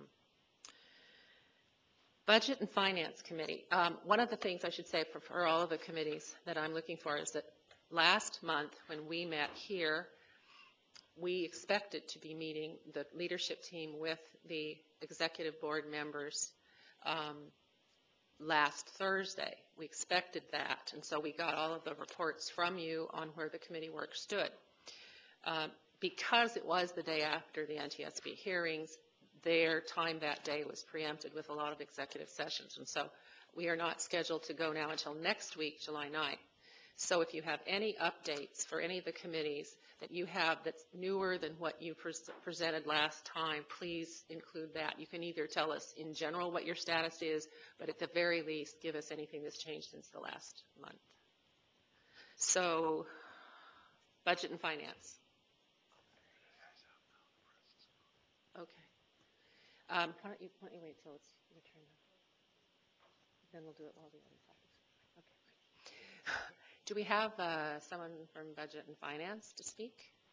Budget and Finance Committee. Um, one of the things I should say for, for all of the committees that I'm looking for is that last month when we met here, we expected to be meeting the leadership team with the executive board members um, last Thursday. We expected that, and so we got all of the reports from you on where the committee work stood. Uh, because it was the day after the N T S B hearings, their time that day was preempted with a lot of executive sessions, and so we are not scheduled to go now until next week, July ninth. So if you have any updates for any of the committees that you have that's newer than what you pre presented last time, please include that. You can either tell us in general what your status is, but at the very least, give us anything that's changed since the last month. So, Budget and Finance. Okay. Um, why don't you, why don't you wait till it's your turn? Then we'll do it while the other topics. Okay. Do we have uh, someone from Budget and Finance to speak?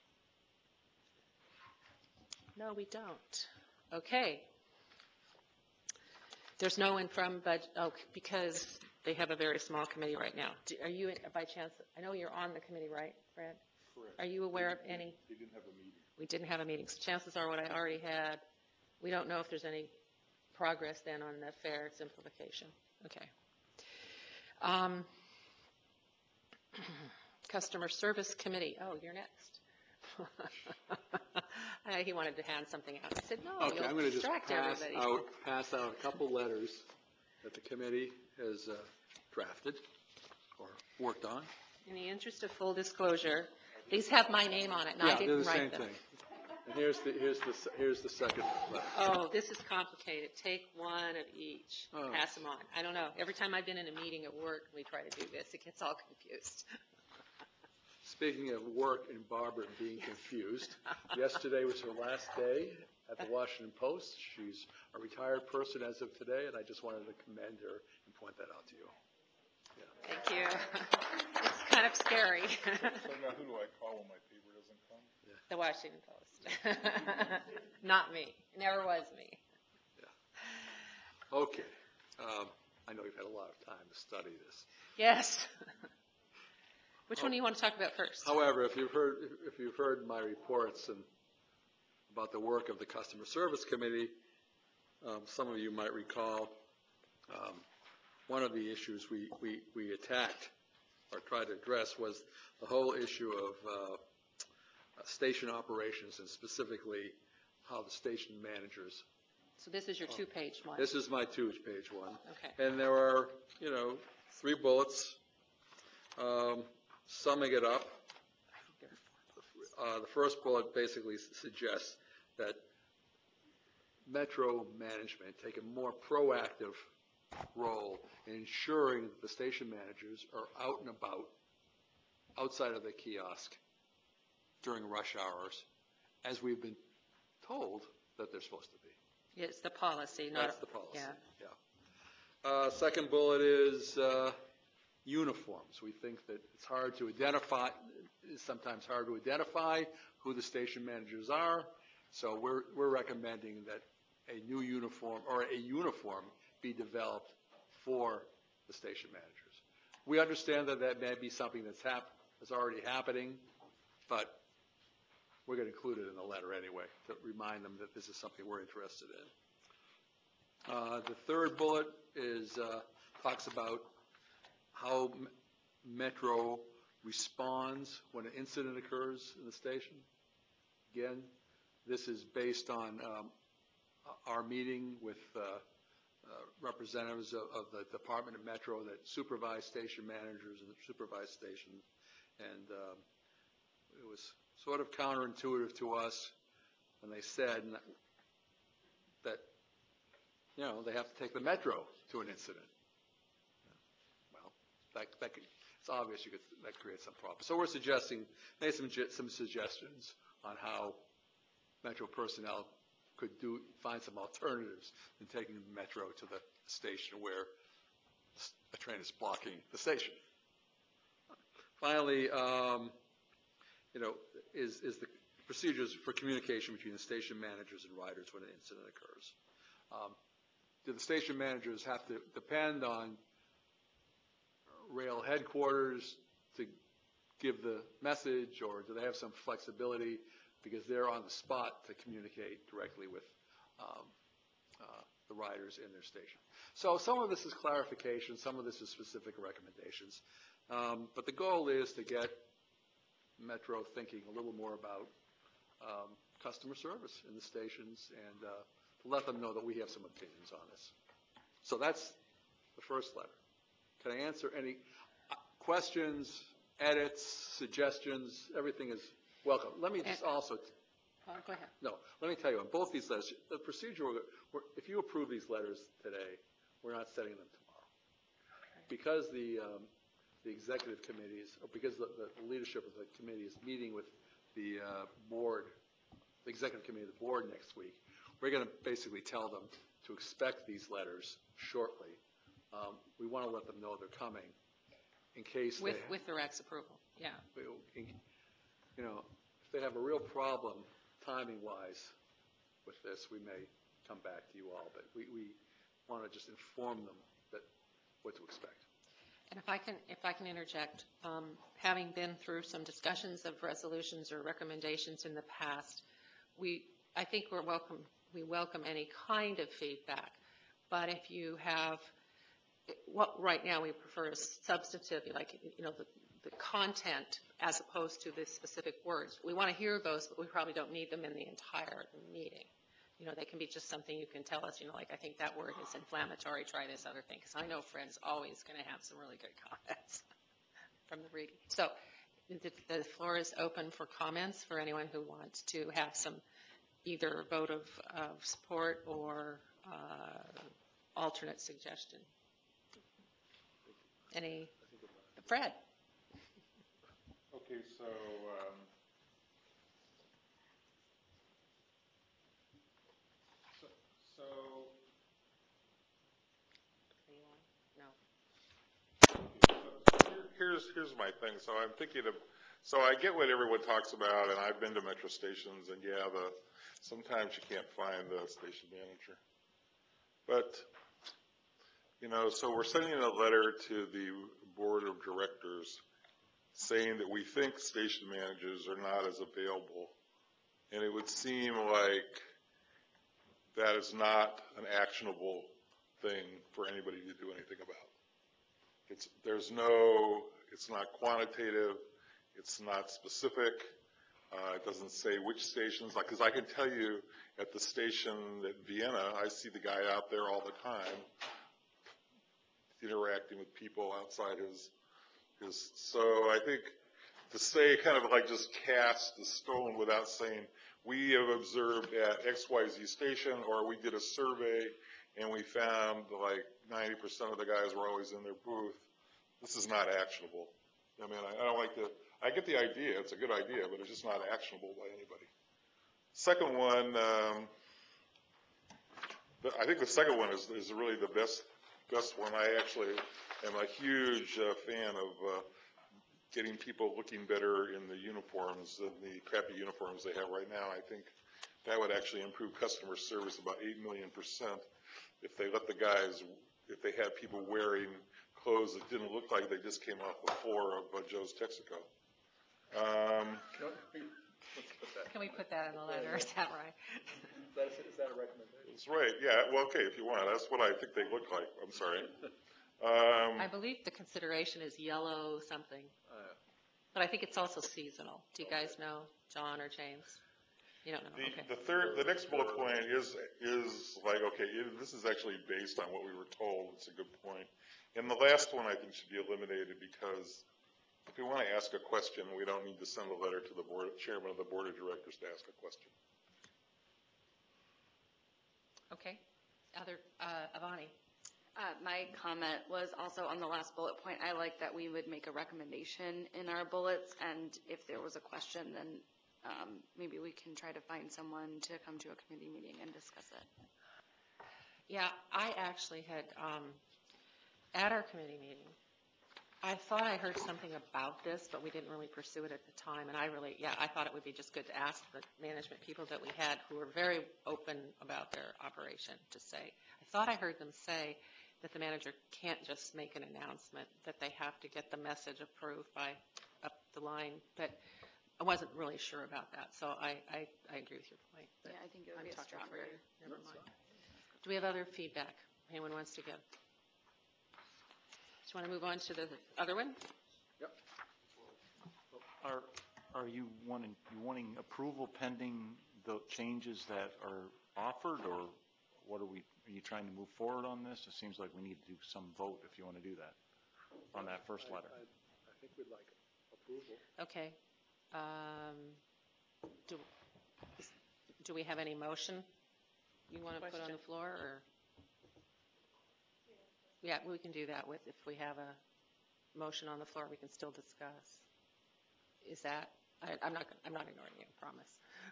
No, we don't. Okay. There's no one from Budget, oh, because they have a very small committee right now. Do, are you, by chance, I know you're on the committee, right, Fred? Correct. Are you aware of any? They didn't have a meeting. We didn't have a meeting, so chances are what I already had. We don't know if there's any progress then on the fare simplification. Okay. Um, Customer Service Committee. Oh, you're next. uh, he wanted to hand something out. I said, no, Okay, you'll I'm going to just distract pass everybody. out, pass out a couple letters that the committee has uh, drafted or worked on. In the interest of full disclosure, these have my name on it, and Yeah, I they're didn't the write same them. thing. And here's the, here's the, here's the second letter. Oh, this is complicated. Take one of each. Oh. Pass them on. I don't know. Every time I've been in a meeting at work, we try to do this. It gets all confused. Speaking of work and Barbara being confused, yesterday was her last day at the Washington Post. She's a retired person as of today, and I just wanted to commend her and point that out to you. Yeah. Thank you. It's kind of scary. So now who do I call when my paper doesn't come? Yeah. The Washington Post. Not me. Never was me. Yeah. Okay. Um, I know you've had a lot of time to study this. Yes. Which one do you want to talk about first? However, if you've heard, if you've heard my reports and about the work of the Customer Service Committee, um, some of you might recall um, one of the issues we, we, we attacked or tried to address was the whole issue of uh, station operations, and specifically how the station managers. So this is your two-page one. This is my two-page one. Okay. And there are, you know, three bullets. Um, summing it up, uh, the first bullet basically suggests that Metro management take a more proactive role in ensuring that the station managers are out and about outside of the kiosk during rush hours, as we've been told that they're supposed to be. It's the policy, not. That's the policy. Yeah. Yeah. Uh, second bullet is uh, uniforms. We think that it's hard to identify, it's sometimes hard to identify who the station managers are, so we're, we're recommending that a new uniform, or a uniform, be developed for the station managers. We understand that that may be something that's, hap that's already happening, but we're going to include it in the letter anyway to remind them that this is something we're interested in. Uh, the third bullet is uh, talks about how M Metro responds when an incident occurs in the station. Again, this is based on um, our meeting with uh, uh, representatives of, of the Department of Metro that supervise station managers and supervise stations, and um, it was sort of counterintuitive to us when they said that you know, they have to take the metro to an incident. Well, that, that could, it's obvious you could, that creates some problems. So we're suggesting, made some, some suggestions on how metro personnel could do, find some alternatives than taking the metro to the station where a train is blocking the station. Finally, um, you know, is, is the procedures for communication between the station managers and riders when an incident occurs. Um, do the station managers have to depend on rail headquarters to give the message, or do they have some flexibility because they're on the spot to communicate directly with um, uh, the riders in their station? So some of this is clarification, some of this is specific recommendations, um, but the goal is to get Metro thinking a little more about um, customer service in the stations, and uh, to let them know that we have some opinions on this. So that's the first letter. Can I answer any questions, edits, suggestions? Everything is welcome. Let me just also, Oh, go ahead. no, let me tell you, on both these letters, the procedure, we're, if you approve these letters today, we're not setting them tomorrow. Because the, um, the executive committees, or because the, the leadership of the committee is meeting with the uh, board, the executive committee of the board next week, we're going to basically tell them to expect these letters shortly. Um, we want to let them know they're coming in case With, they, with the Rec's approval, yeah. in, you know, if they have a real problem timing-wise with this, we may come back to you all, but we, we want to just inform them that what to expect. And if I can, if I can interject, um, having been through some discussions of resolutions or recommendations in the past, we, I think we're welcome, we welcome any kind of feedback. But if you have, what right now we prefer is substantive, like, you know, the, the content as opposed to the specific words. We want to hear those, but we probably don't need them in the entire meeting. You know, they can be just something you can tell us, you know, like, I think that word is inflammatory, try this other thing. Because I know Fred's always going to have some really good comments from the reading. So the, the floor is open for comments for anyone who wants to have some either vote of, of support or uh, alternate suggestion. Any? Fred? Okay, so, um, so, so, No. so here- here's, here's my thing. So I'm thinking of, so I get what everyone talks about, and I've been to metro stations, and yeah, the, sometimes you can't find the station manager. But, you know, so we're sending a letter to the board of directors saying that we think station managers are not as available. And it would seem like that is not an actionable thing for anybody to do anything about. It's, there's no, it's not quantitative, it's not specific, uh, it doesn't say which stations, like, because I can tell you at the station at Vienna, I see the guy out there all the time interacting with people outside his, his, so I think to say kind of like just cast the stone without saying, we have observed at X Y Z station, or we did a survey and we found like ninety percent of the guys were always in their booth. This is not actionable. I mean, I, I don't like to, I get the idea, it's a good idea, but it's just not actionable by anybody. Second one, um, the, I think the second one is, is really the best, best one. I actually am a huge uh, fan of uh, getting people looking better in the uniforms than the crappy uniforms they have right now. I think that would actually improve customer service about eight million percent if they let the guys, if they had people wearing clothes that didn't look like they just came off the floor of uh, Joe's Texaco. Um, Can we put that in the letter? Is that right? Is that, is that a recommendation? That's right, yeah, well, okay, if you want, that's what I think they look like, I'm sorry. Um, I believe the consideration is yellow something, Uh, but I think it's also seasonal. Do you guys know, John or James? You don't know, The, okay. the third, the next bullet point is, is like, okay, it, this is actually based on what we were told, it's a good point. And the last one I think should be eliminated because if we want to ask a question, we don't need to send a letter to the board, chairman of the board of directors to ask a question. Okay. Other, uh, Avani? Uh, my comment was also on the last bullet point. I like that we would make a recommendation in our bullets, and if there was a question, then um, maybe we can try to find someone to come to a committee meeting and discuss it. Yeah, I actually had, um, at our committee meeting, I thought I heard something about this, but we didn't really pursue it at the time, and I really, yeah, I thought it would be just good to ask the management people that we had who were very open about their operation to say, I thought I heard them say that the manager can't just make an announcement, that they have to get the message approved by up the line, but I wasn't really sure about that, so I, I, I agree with your point. Yeah, I think it would I'm be a talking stronger. for you. Never mind. Do we have other feedback anyone wants to give? Do you want to move on to the other one? Are, are you wanting, you wanting approval pending the changes that are offered, or what are we, are you trying to move forward on this? It seems like we need to do some vote if you want to do that, on that first letter. I, I think we'd like approval. Okay. Um, do, do we have any motion you want to put on the floor, or? Yeah, we can do that with, if we have a motion on the floor, we can still discuss. Is that, I, I'm not, I'm not ignoring you, I promise.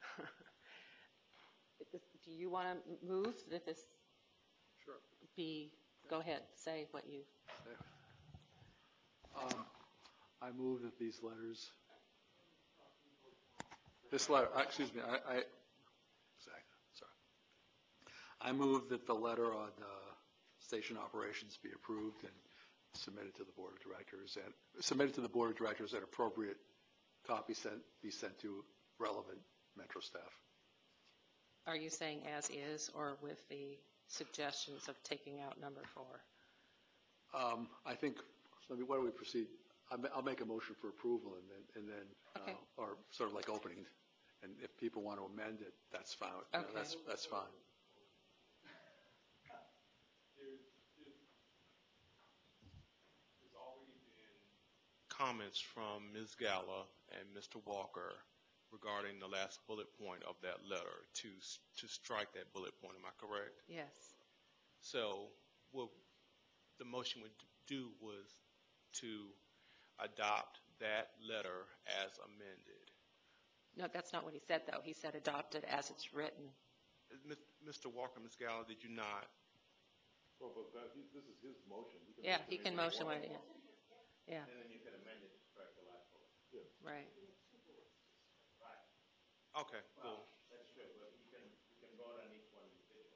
Do you want to move that this Sure. be, go ahead, say what you. Um, I move that these letters, this letter, uh, excuse me, I, I, exactly, sorry. I move that the letter on uh, station operations be approved and submitted to the board of directors, and submitted to the board of directors and appropriate copy sent, be sent to relevant Metro staff. Are you saying as is, or with the suggestions of taking out number four? Um, I think, let me, why don't we proceed? I'll ma- I'll make a motion for approval, and then, and then, Okay. uh, or sort of like opening, and if people want to amend it, that's fine. You know, Okay. That's, that's fine. Comments from Miz Galla and Mister Walker regarding the last bullet point of that letter to, s- to strike that bullet point. Am I correct? Yes. So what the motion would do was to adopt that letter as amended. No, that's not what he said, though. He said adopt it as it's written. Uh, Mis- Mister Walker, Miz Galla, did you not? Well, but that, he- this is his motion. He can Yeah, make he it can any motion way what, he yeah. wants. Yeah, And then you can amend it to strike the last bullet. Yeah. right. Right. Okay, cool. Well, that's true, but you can, you can vote on each one individually.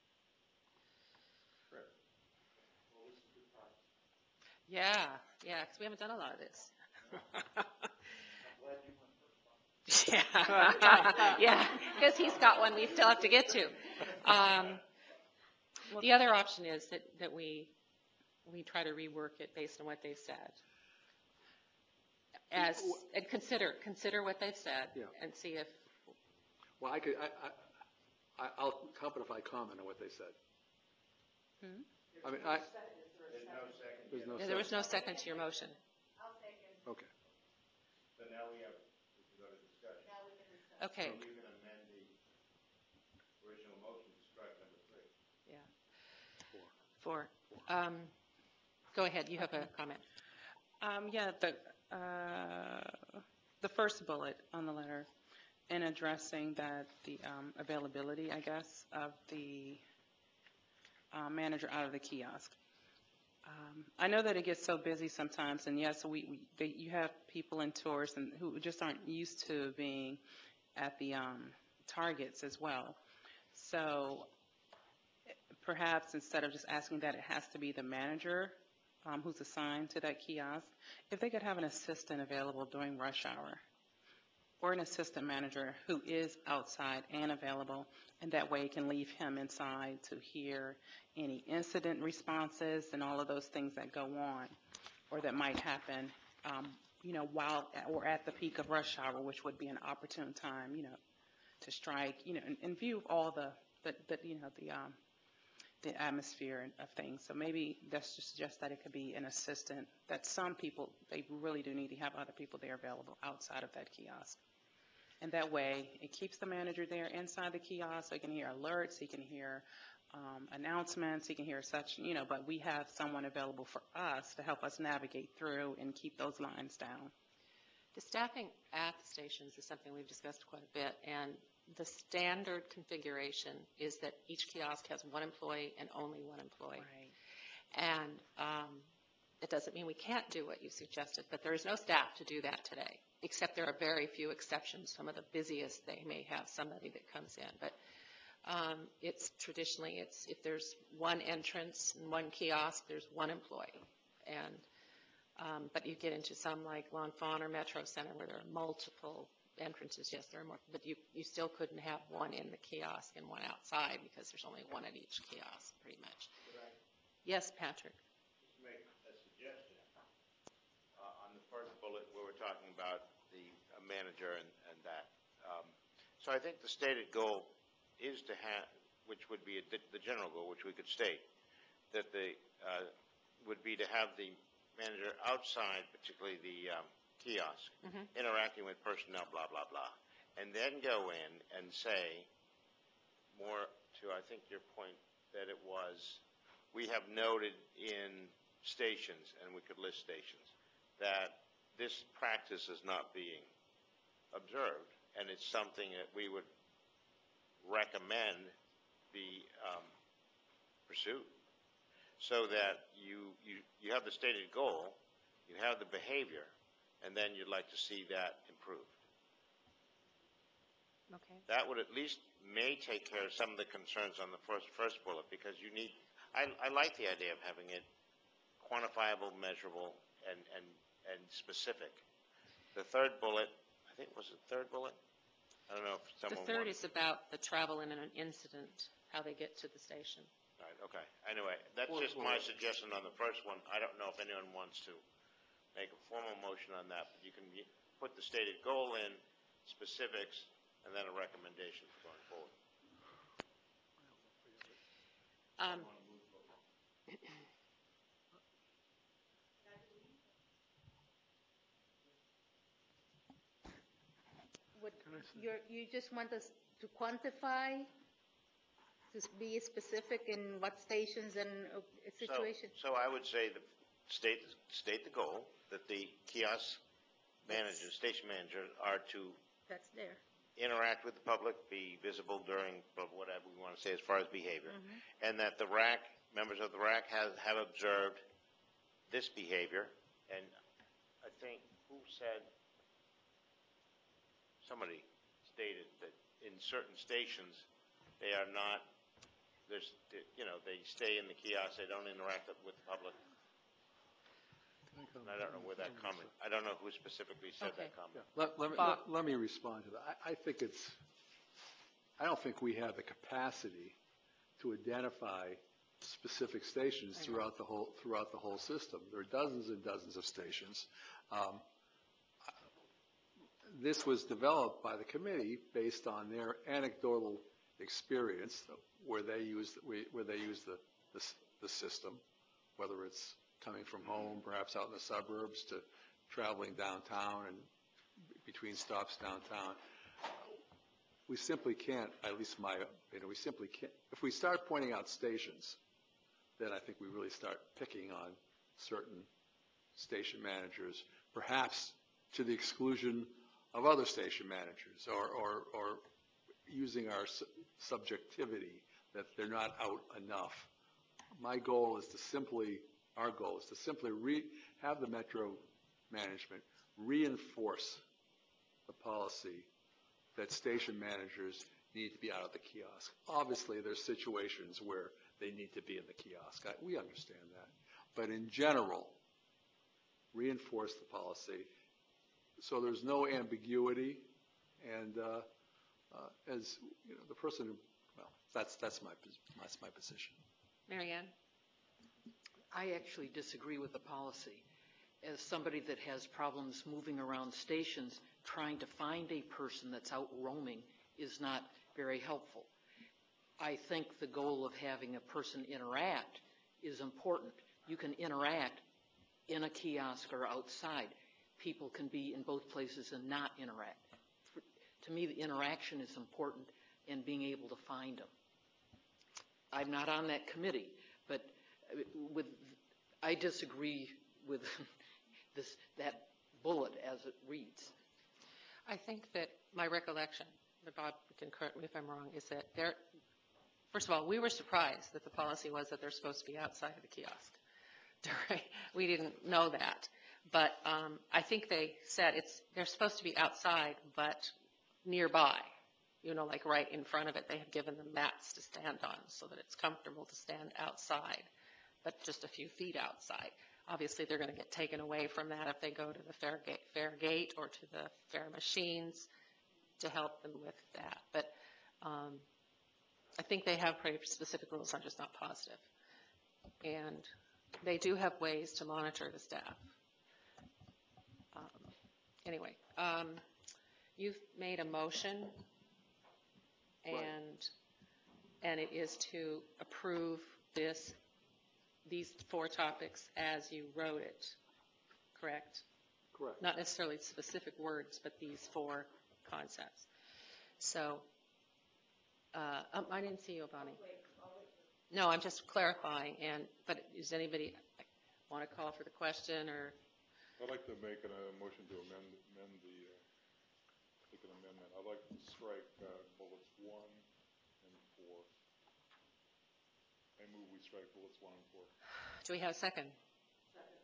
Right. Well, this is good practice. Yeah, yeah, because we haven't done a lot of this. I'm glad you went first. Yeah, yeah, because he's got one we still have to get to. Um, The other option is that, that we, we try to rework it based on what they've said. As, and consider, consider what they've said Yeah. and see if, Well, I could, I, I, I- I'll comment if I comment on what they said. Hmm? I mean, I. There's no second. There's no Yeah, there was second. no second to your motion. Okay. So now we have, we can go to discussion. Okay, So you can amend the original motion to strike number three. yeah. Four. Um, Go ahead, you have a comment. Um, yeah, the, uh, the first bullet on the letter, in addressing that, the um, availability, I guess, of the uh, manager out of the kiosk. Um, I know that it gets so busy sometimes, and yes, we, we they, you have people in tours and who just aren't used to being at the um, targets as well. So perhaps instead of just asking that it has to be the manager um, who's assigned to that kiosk, if they could have an assistant available during rush hour, or an assistant manager who is outside and available, and that way can leave him inside to hear any incident responses and all of those things that go on or that might happen, um, you know, while or at the peak of rush hour, which would be an opportune time, you know, to strike, you know, in, in view of all the, the, the you know, the um, the atmosphere and of things. So maybe that's just suggest that it could be an assistant, that some people, they really do need to have other people there available outside of that kiosk. And that way, it keeps the manager there inside the kiosk, so he can hear alerts, he can hear um, announcements, he can hear such, you know, but we have someone available for us to help us navigate through and keep those lines down. The staffing at the stations is something we've discussed quite a bit, and the standard configuration is that each kiosk has one employee and only one employee. Right. And um, it doesn't mean we can't do what you suggested, but there is no staff to do that today, except there are very few exceptions. Some of the busiest, they may have somebody that comes in. But um, it's traditionally, it's if there's one entrance and one kiosk, there's one employee. And Um, but you get into some like L'Enfant or Metro Center where there are multiple entrances. Yes, there are more, but you, you still couldn't have one in the kiosk and one outside because there's only one at each kiosk, pretty much. Yes, Patrick. Just make a suggestion. Uh, on the first bullet, where we're talking about the uh, manager and, and that. Um, so I think the stated goal is to have, which would be a, the general goal, which we could state, that the uh, would be to have the manager outside, particularly the um, kiosk, Mhm. interacting with personnel, blah, blah, blah, and then go in and say, more to, I think, your point that it was, we have noted in stations, and we could list stations, that this practice is not being observed, and it's something that we would recommend be um, pursued. So that you, you, you have the stated goal, you have the behavior, and then you'd like to see that improved. Okay. That would at least may take care of some of the concerns on the first, first bullet, because you need, I, I like the idea of having it quantifiable, measurable, and, and, and specific. The third bullet, I think, was it the third bullet? I don't know if The someone third wanted- is about the travel in an incident, how they get to the station. Right, okay. Anyway, that's just my suggestion on the first one. I don't know if anyone wants to make a formal motion on that, but you can y- put the stated goal in, specifics, and then a recommendation for going forward. Um, What, you're, you just want us to quantify, to be specific in what stations and uh, So- situations? So I would say that state, state the goal, that the kiosk managers, station managers are to That's there. interact with the public, be visible during whatever we want to say as far as behavior, Mhm. and that the R A C, members of the R A C have, have observed this behavior, and I think, who said, somebody stated that in certain stations, they are not, there's, you know, they stay in the kiosk, they don't interact with the public. And I don't know where that comment, I don't know who specifically said Okay. that comment. Let, let me, Bob. let, let me respond to that. I, I think it's, I don't think we have the capacity to identify specific stations throughout the whole, throughout the whole system. There are dozens and dozens of stations. Um, This was developed by the committee based on their anecdotal experience where they use, where they use the, the, the system, whether it's coming from home, perhaps out in the suburbs, to traveling downtown and between stops downtown. We simply can't, at least my, you know, we simply can't, if we start pointing out stations, then I think we really start picking on certain station managers, perhaps to the exclusion of other station managers, or, or, or using our su- subjectivity that they're not out enough. My goal is to simply, our goal is to simply re, have the Metro management reinforce the policy that station managers need to be out of the kiosk. Obviously, there's situations where they need to be in the kiosk. I, we understand that. But in general, reinforce the policy so there's no ambiguity. And uh, uh, as you know, the person who, well, that's that's my that's my position. Marianne? I actually disagree with the policy. As somebody that has problems moving around stations, trying to find a person that's out roaming is not very helpful. I think the goal of having a person interact is important. You can interact in a kiosk or outside. People can be in both places and not interact. For, to me, the interaction is important and being able to find them. I'm not on that committee, but uh, with, I disagree with this, that bullet as it reads. I think that my recollection, but Bob can correct me if I'm wrong, is that there, first of all, we were surprised that the policy was that they're supposed to be outside of the kiosk. We didn't know that. But um, I think they said it's they're supposed to be outside, but nearby, you know, like right in front of it. They have given them mats to stand on so that it's comfortable to stand outside, but just a few feet outside. Obviously, they're going to get taken away from that if they go to the fair gate, fair gate or to the fair machines to help them with that. But um, I think they have pretty specific rules. I'm just not positive. And they do have ways to monitor the staff. Um, anyway, um, you've made a motion, and and it is to approve this these four topics as you wrote it, correct? Correct. Not necessarily specific words, but these four concepts. So, uh, um, I didn't see you, Bonnie. No, I'm just clarifying. And but does anybody want to call for the question or? I'd like to make a motion to amend, amend the, uh, take an amendment. I'd like to strike uh, bullets one and four. I move we strike bullets one and four. Do we have a second? Second.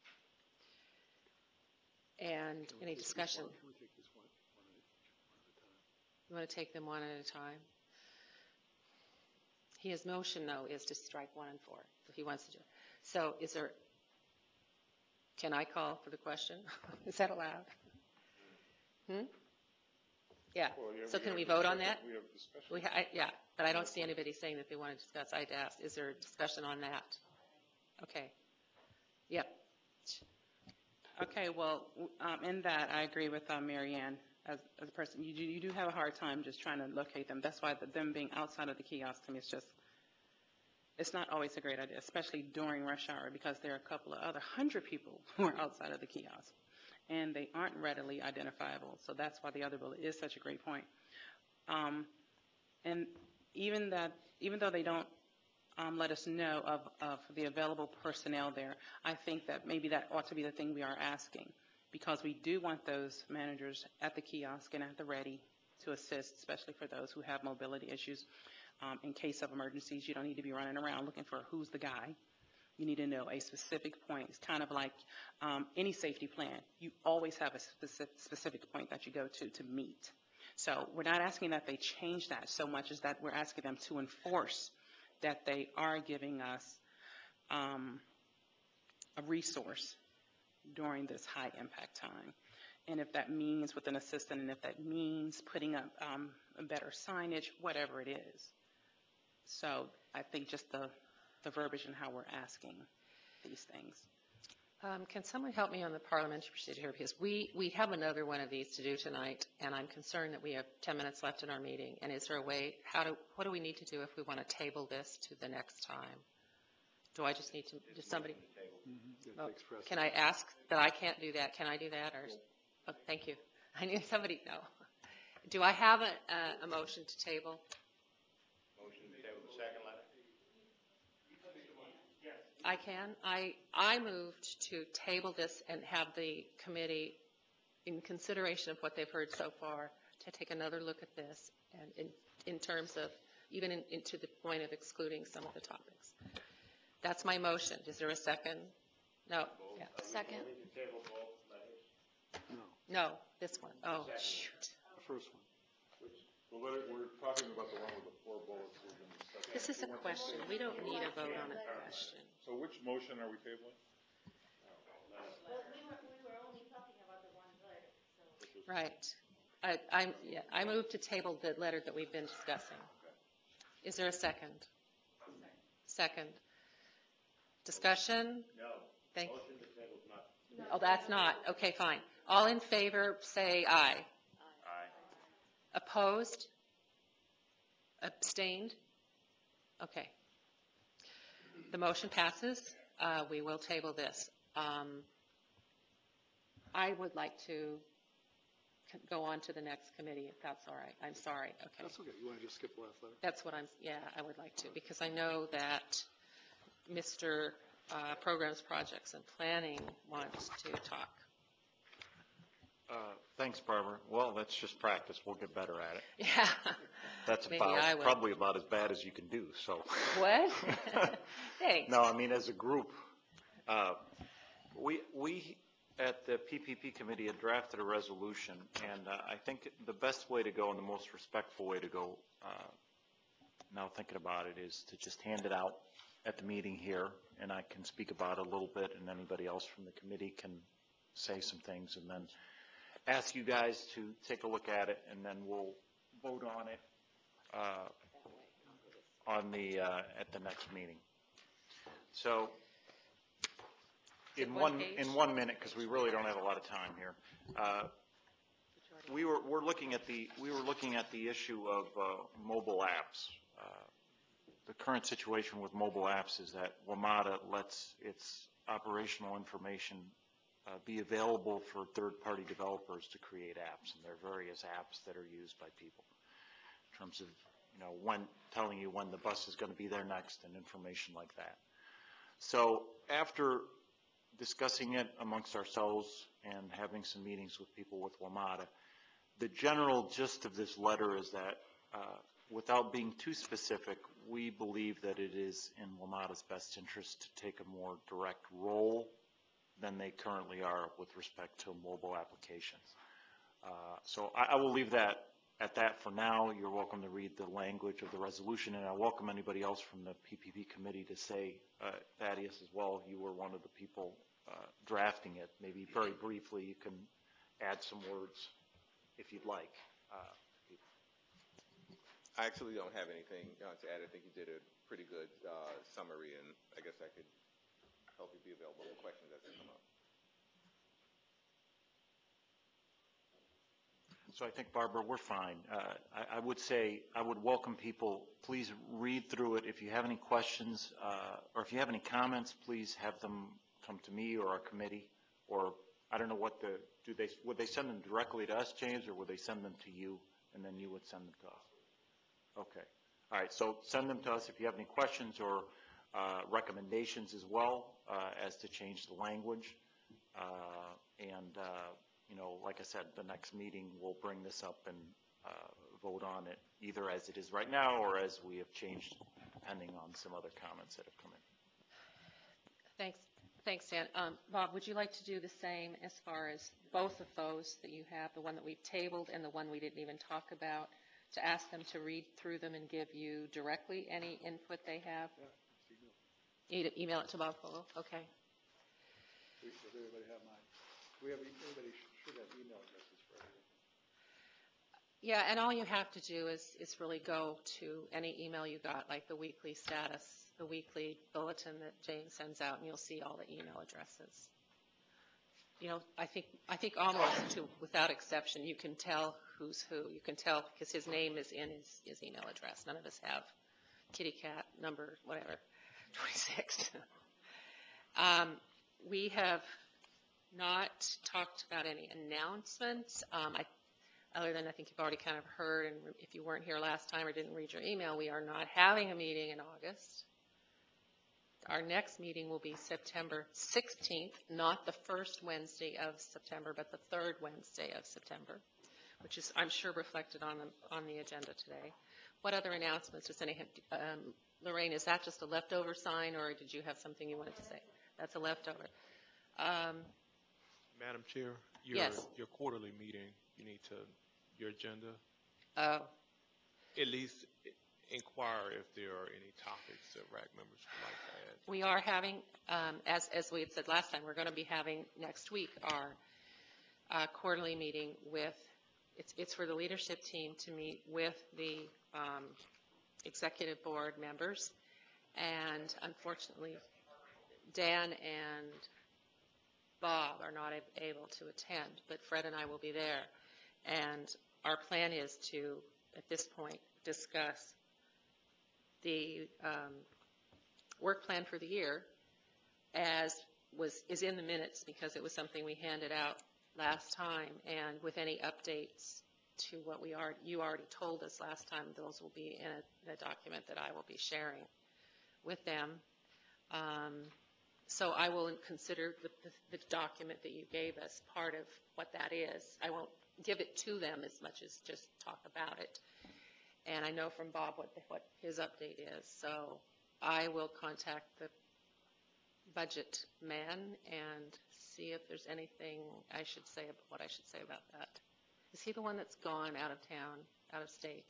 And any discussion? Can we take this one, one at a time? You want to take them one at a time? His motion, though, is to strike one and four, if he wants to do it. So is there, can I call for the question? Is that allowed? Hmm? Yeah. Well, yeah, So we can have we vote on discussion- that? We have discussion. We ha- I, yeah, but I don't see anybody saying that they want to discuss. I'd ask, is there a discussion on that? Okay. Yep. Okay, well, w- um, in that, I agree with uh, Mary Ann. As, as a person, you do, you do have a hard time just trying to locate them. That's why the, them being outside of the kiosk to me is just, it's not always a great idea, especially during rush hour, because there are a couple of other hundred people who are outside of the kiosk, and they aren't readily identifiable. So that's why the other bill is such a great point. Um, and even that, even though they don't um, let us know of, of the available personnel there, I think that maybe that ought to be the thing we are asking, because we do want those managers at the kiosk and at the ready to assist, especially for those who have mobility issues. Um, in case of emergencies, you don't need to be running around looking for who's the guy. You need to know a specific point. It's kind of like um, any safety plan. You always have a specific, specific point that you go to to meet. So we're not asking that they change that so much as that we're asking them to enforce that they are giving us um, a resource during this high impact time. And if that means with an assistant, and if that means putting up um, a better signage, whatever it is. So I think just the, the verbiage and how we're asking these things. Um, can someone help me on the parliamentary procedure here? Because we, we have another one of these to do tonight, and I'm concerned that we have ten minutes left in our meeting. And is there a way, how do, what do we need to do if we want to table this to the next time? Do I just need to, does somebody? Mm-hmm. Oh, can I ask that I can't do that? Can I do that? Or, oh, thank you. I need somebody, no. Do I have a, a, a motion to table? Motion to table the second letter? I can. I, I moved to table this and have the committee, in consideration of what they've heard so far, to take another look at this and in, in terms of, even in, into the point of excluding some of the topics. That's my motion. Is there a second? No. Yeah. Second. No, No, this one. Oh, shoot. the first one. Well, let it- we're talking about the one with the four bullets. We're gonna discuss that. This is a question. We don't need a vote on a question. So which motion are we tabling? Right. I, I'm, yeah, I moved to table the letter that we've been discussing. Is there a second? Second. Discussion? No. Thank Motion to table is not. Oh, that's not. Okay, fine. All in favor, say aye. Aye. Opposed? Abstained? Okay. The motion passes. Uh, we will table this. Um, I would like to c- go on to the next committee, if that's all right. I'm sorry, okay. That's okay. You want to just skip the last letter? That's what I'm, yeah, I would like to, because I know that Mister uh, Programs, Projects, and Planning wants to talk. Uh, Thanks, Barbara. Well, that's just practice. We'll get better at it. Yeah. That's Maybe I about, will. probably about as bad as you can do, so. What? Thanks. No, I mean, as a group, uh, we, we, at the P P P committee, had drafted a resolution, and uh, I think the best way to go and the most respectful way to go, uh, now thinking about it, is to just hand it out at the meeting here, and I can speak about it a little bit, and anybody else from the committee can say some things, and then ask you guys to take a look at it, and then we'll vote on it uh, on the, uh, at the next meeting. So, in one, in one minute, because we really don't have a lot of time here, uh, we were, we're looking at the, we were looking at the issue of uh, mobile apps. Uh, the current situation with mobile apps is that WMATA lets its operational information uh, be available for third-party developers to create apps, and there are various apps that are used by people in terms of, you know, when, telling you when the bus is going to be there next and information like that. So after discussing it amongst ourselves and having some meetings with people with WMATA, the general gist of this letter is that uh, without being too specific, we believe that it is in WMATA's best interest to take a more direct role than they currently are with respect to mobile applications. Uh, so I, I will leave that at that for now. You're welcome to read the language of the resolution, and I welcome anybody else from the P P P committee to say, uh, Thaddeus as well, you were one of the people uh, drafting it. Maybe very briefly you can add some words if you'd like. Uh, I actually don't have anything uh, to add. I think you did a pretty good uh, summary, and I guess I could help you be available for questions as they come up. So I think, Barbara, we're fine. Uh, I, I would say I would welcome people. Please read through it. If you have any questions uh, or if you have any comments, please have them come to me or our committee. Or I don't know what the do they would they send them directly to us, James, or would they send them to you and then you would send them to us? Okay. All right. So send them to us if you have any questions or uh, recommendations as well uh, as to change the language. Uh, and uh, you know, like I said, the next meeting we'll bring this up and uh, vote on it either as it is right now or as we have changed depending on some other comments that have come in. Thanks, thanks, Dan. Um, Bob, would you like to do the same as far as both of those that you have, the one that we've tabled and the one we didn't even talk about, to ask them to read through them and give you directly any input they have? Yeah. E- email it to Bob Fogel? Okay. Does everybody have mine? We have, everybody should have email addresses for everything. Yeah, and all you have to do is, is really go to any email you got, like the weekly status, the weekly bulletin that Jane sends out, and you'll see all the email addresses. You know, I think, I think almost to, without exception, you can tell who's who. You can tell because his name is in his, his email address. None of us have kitty cat number, whatever, twenty-six. um, we have not talked about any announcements. Um, I, other than I think you've already kind of heard, and if you weren't here last time or didn't read your email, we are not having a meeting in August. Our next meeting will be September sixteenth, not the first Wednesday of September, but the third Wednesday of September, which is, I'm sure, reflected on the, on the agenda today. What other announcements does any, um, Lorraine, is that just a leftover sign, or did you have something you wanted to say? That's a leftover. Um, Madam Chair, your, yes. your quarterly meeting, you need to, your agenda, Oh. at least inquire if there are any topics that R A C members would like to add. We are having, um, as, as we had said last time, we're going to be having next week our uh, quarterly meeting with, it's, it's for the leadership team to meet with the um, executive board members. And unfortunately, Dan and Bob are not able to attend, but Fred and I will be there. And our plan is to, at this point, discuss the um, work plan for the year as was is in the minutes because it was something we handed out last time, and with any updates to what we are, you already told us last time, those will be in a, in a document that I will be sharing with them. Um, so I will consider the, the, the document that you gave us part of what that is. I won't give it to them as much as just talk about it. And I know from Bob what, what his update is. So I will contact the budget man and see if there's anything I should say, what I should say about that. Is he the one that's gone out of town, out of state?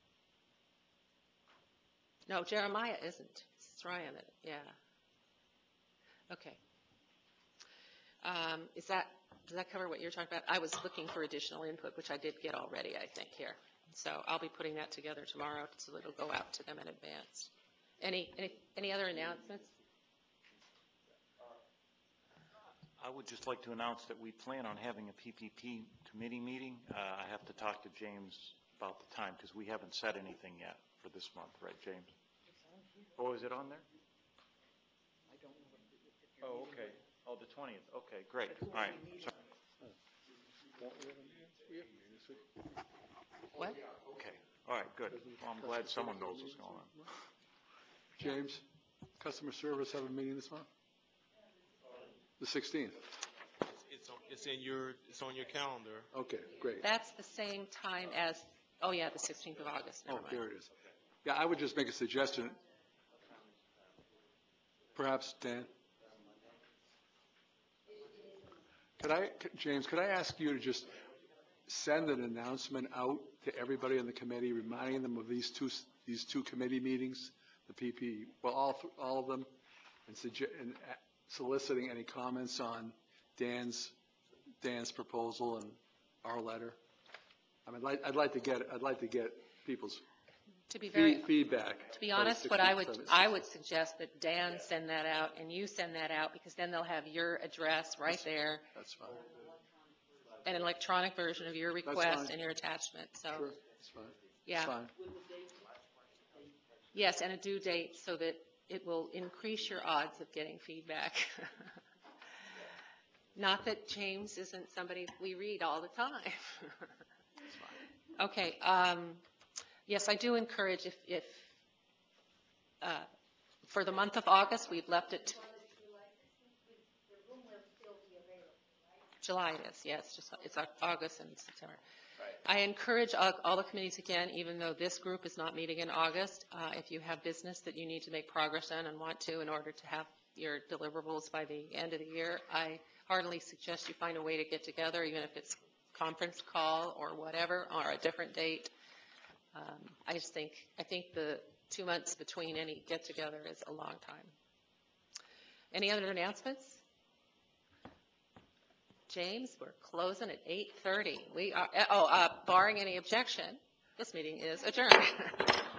No, Jeremiah isn't. It's Ryan, yeah. Okay. Um, is that, does that cover what you're talking about? I was looking for additional input, which I did get already, I think, here. So I'll be putting that together tomorrow so it'll go out to them in advance. Any, any, any other announcements? I would just like to announce that we plan on having a P P P committee meeting. Uh, I have to talk to James about the time because we haven't said anything yet for this month, right, James? Oh, is it on there? Oh, okay. Oh, the twentieth. Okay, great. All right. Sorry. What? Okay. All right, good. Well, I'm glad someone knows what's going on. James, customer service have a meeting this month? The sixteenth. It's, on, it's in your, it's on your calendar. Okay, great. That's the same time as, oh yeah, the sixteenth of August. Never Oh, mind. there it is. Yeah, I would just make a suggestion. Perhaps, Dan? Could I, James, could I ask you to just send an announcement out to everybody on the committee, reminding them of these two, these two committee meetings, the P P, well, all, all of them, and, suggest, and soliciting any comments on Dan's, Dan's proposal and our letter? I mean, I'd like, I'd like to get, I'd like to get people's To be very, feed, feedback. to be honest, what I would, I would suggest that Dan send that out and you send that out because then they'll have your address right there. That's fine. And an electronic version of your request and your attachment, so. Sure, that's fine. Yeah. That's fine. Yes, and a due date so that it will increase your odds of getting feedback. Not that James isn't somebody we read all the time. Okay, um, yes, I do encourage if, if uh, for the month of August, we've left it to July it is, yes, just, it's August and September. I encourage all, all the committees again, even though this group is not meeting in August, uh, if you have business that you need to make progress on and want to in order to have your deliverables by the end of the year, I heartily suggest you find a way to get together, even if it's conference call or whatever, or a different date. Um, I just think, I think the two months between any get-together is a long time. Any other announcements? James, we're closing at eight thirty. We are, oh, uh, barring any objection, this meeting is adjourned.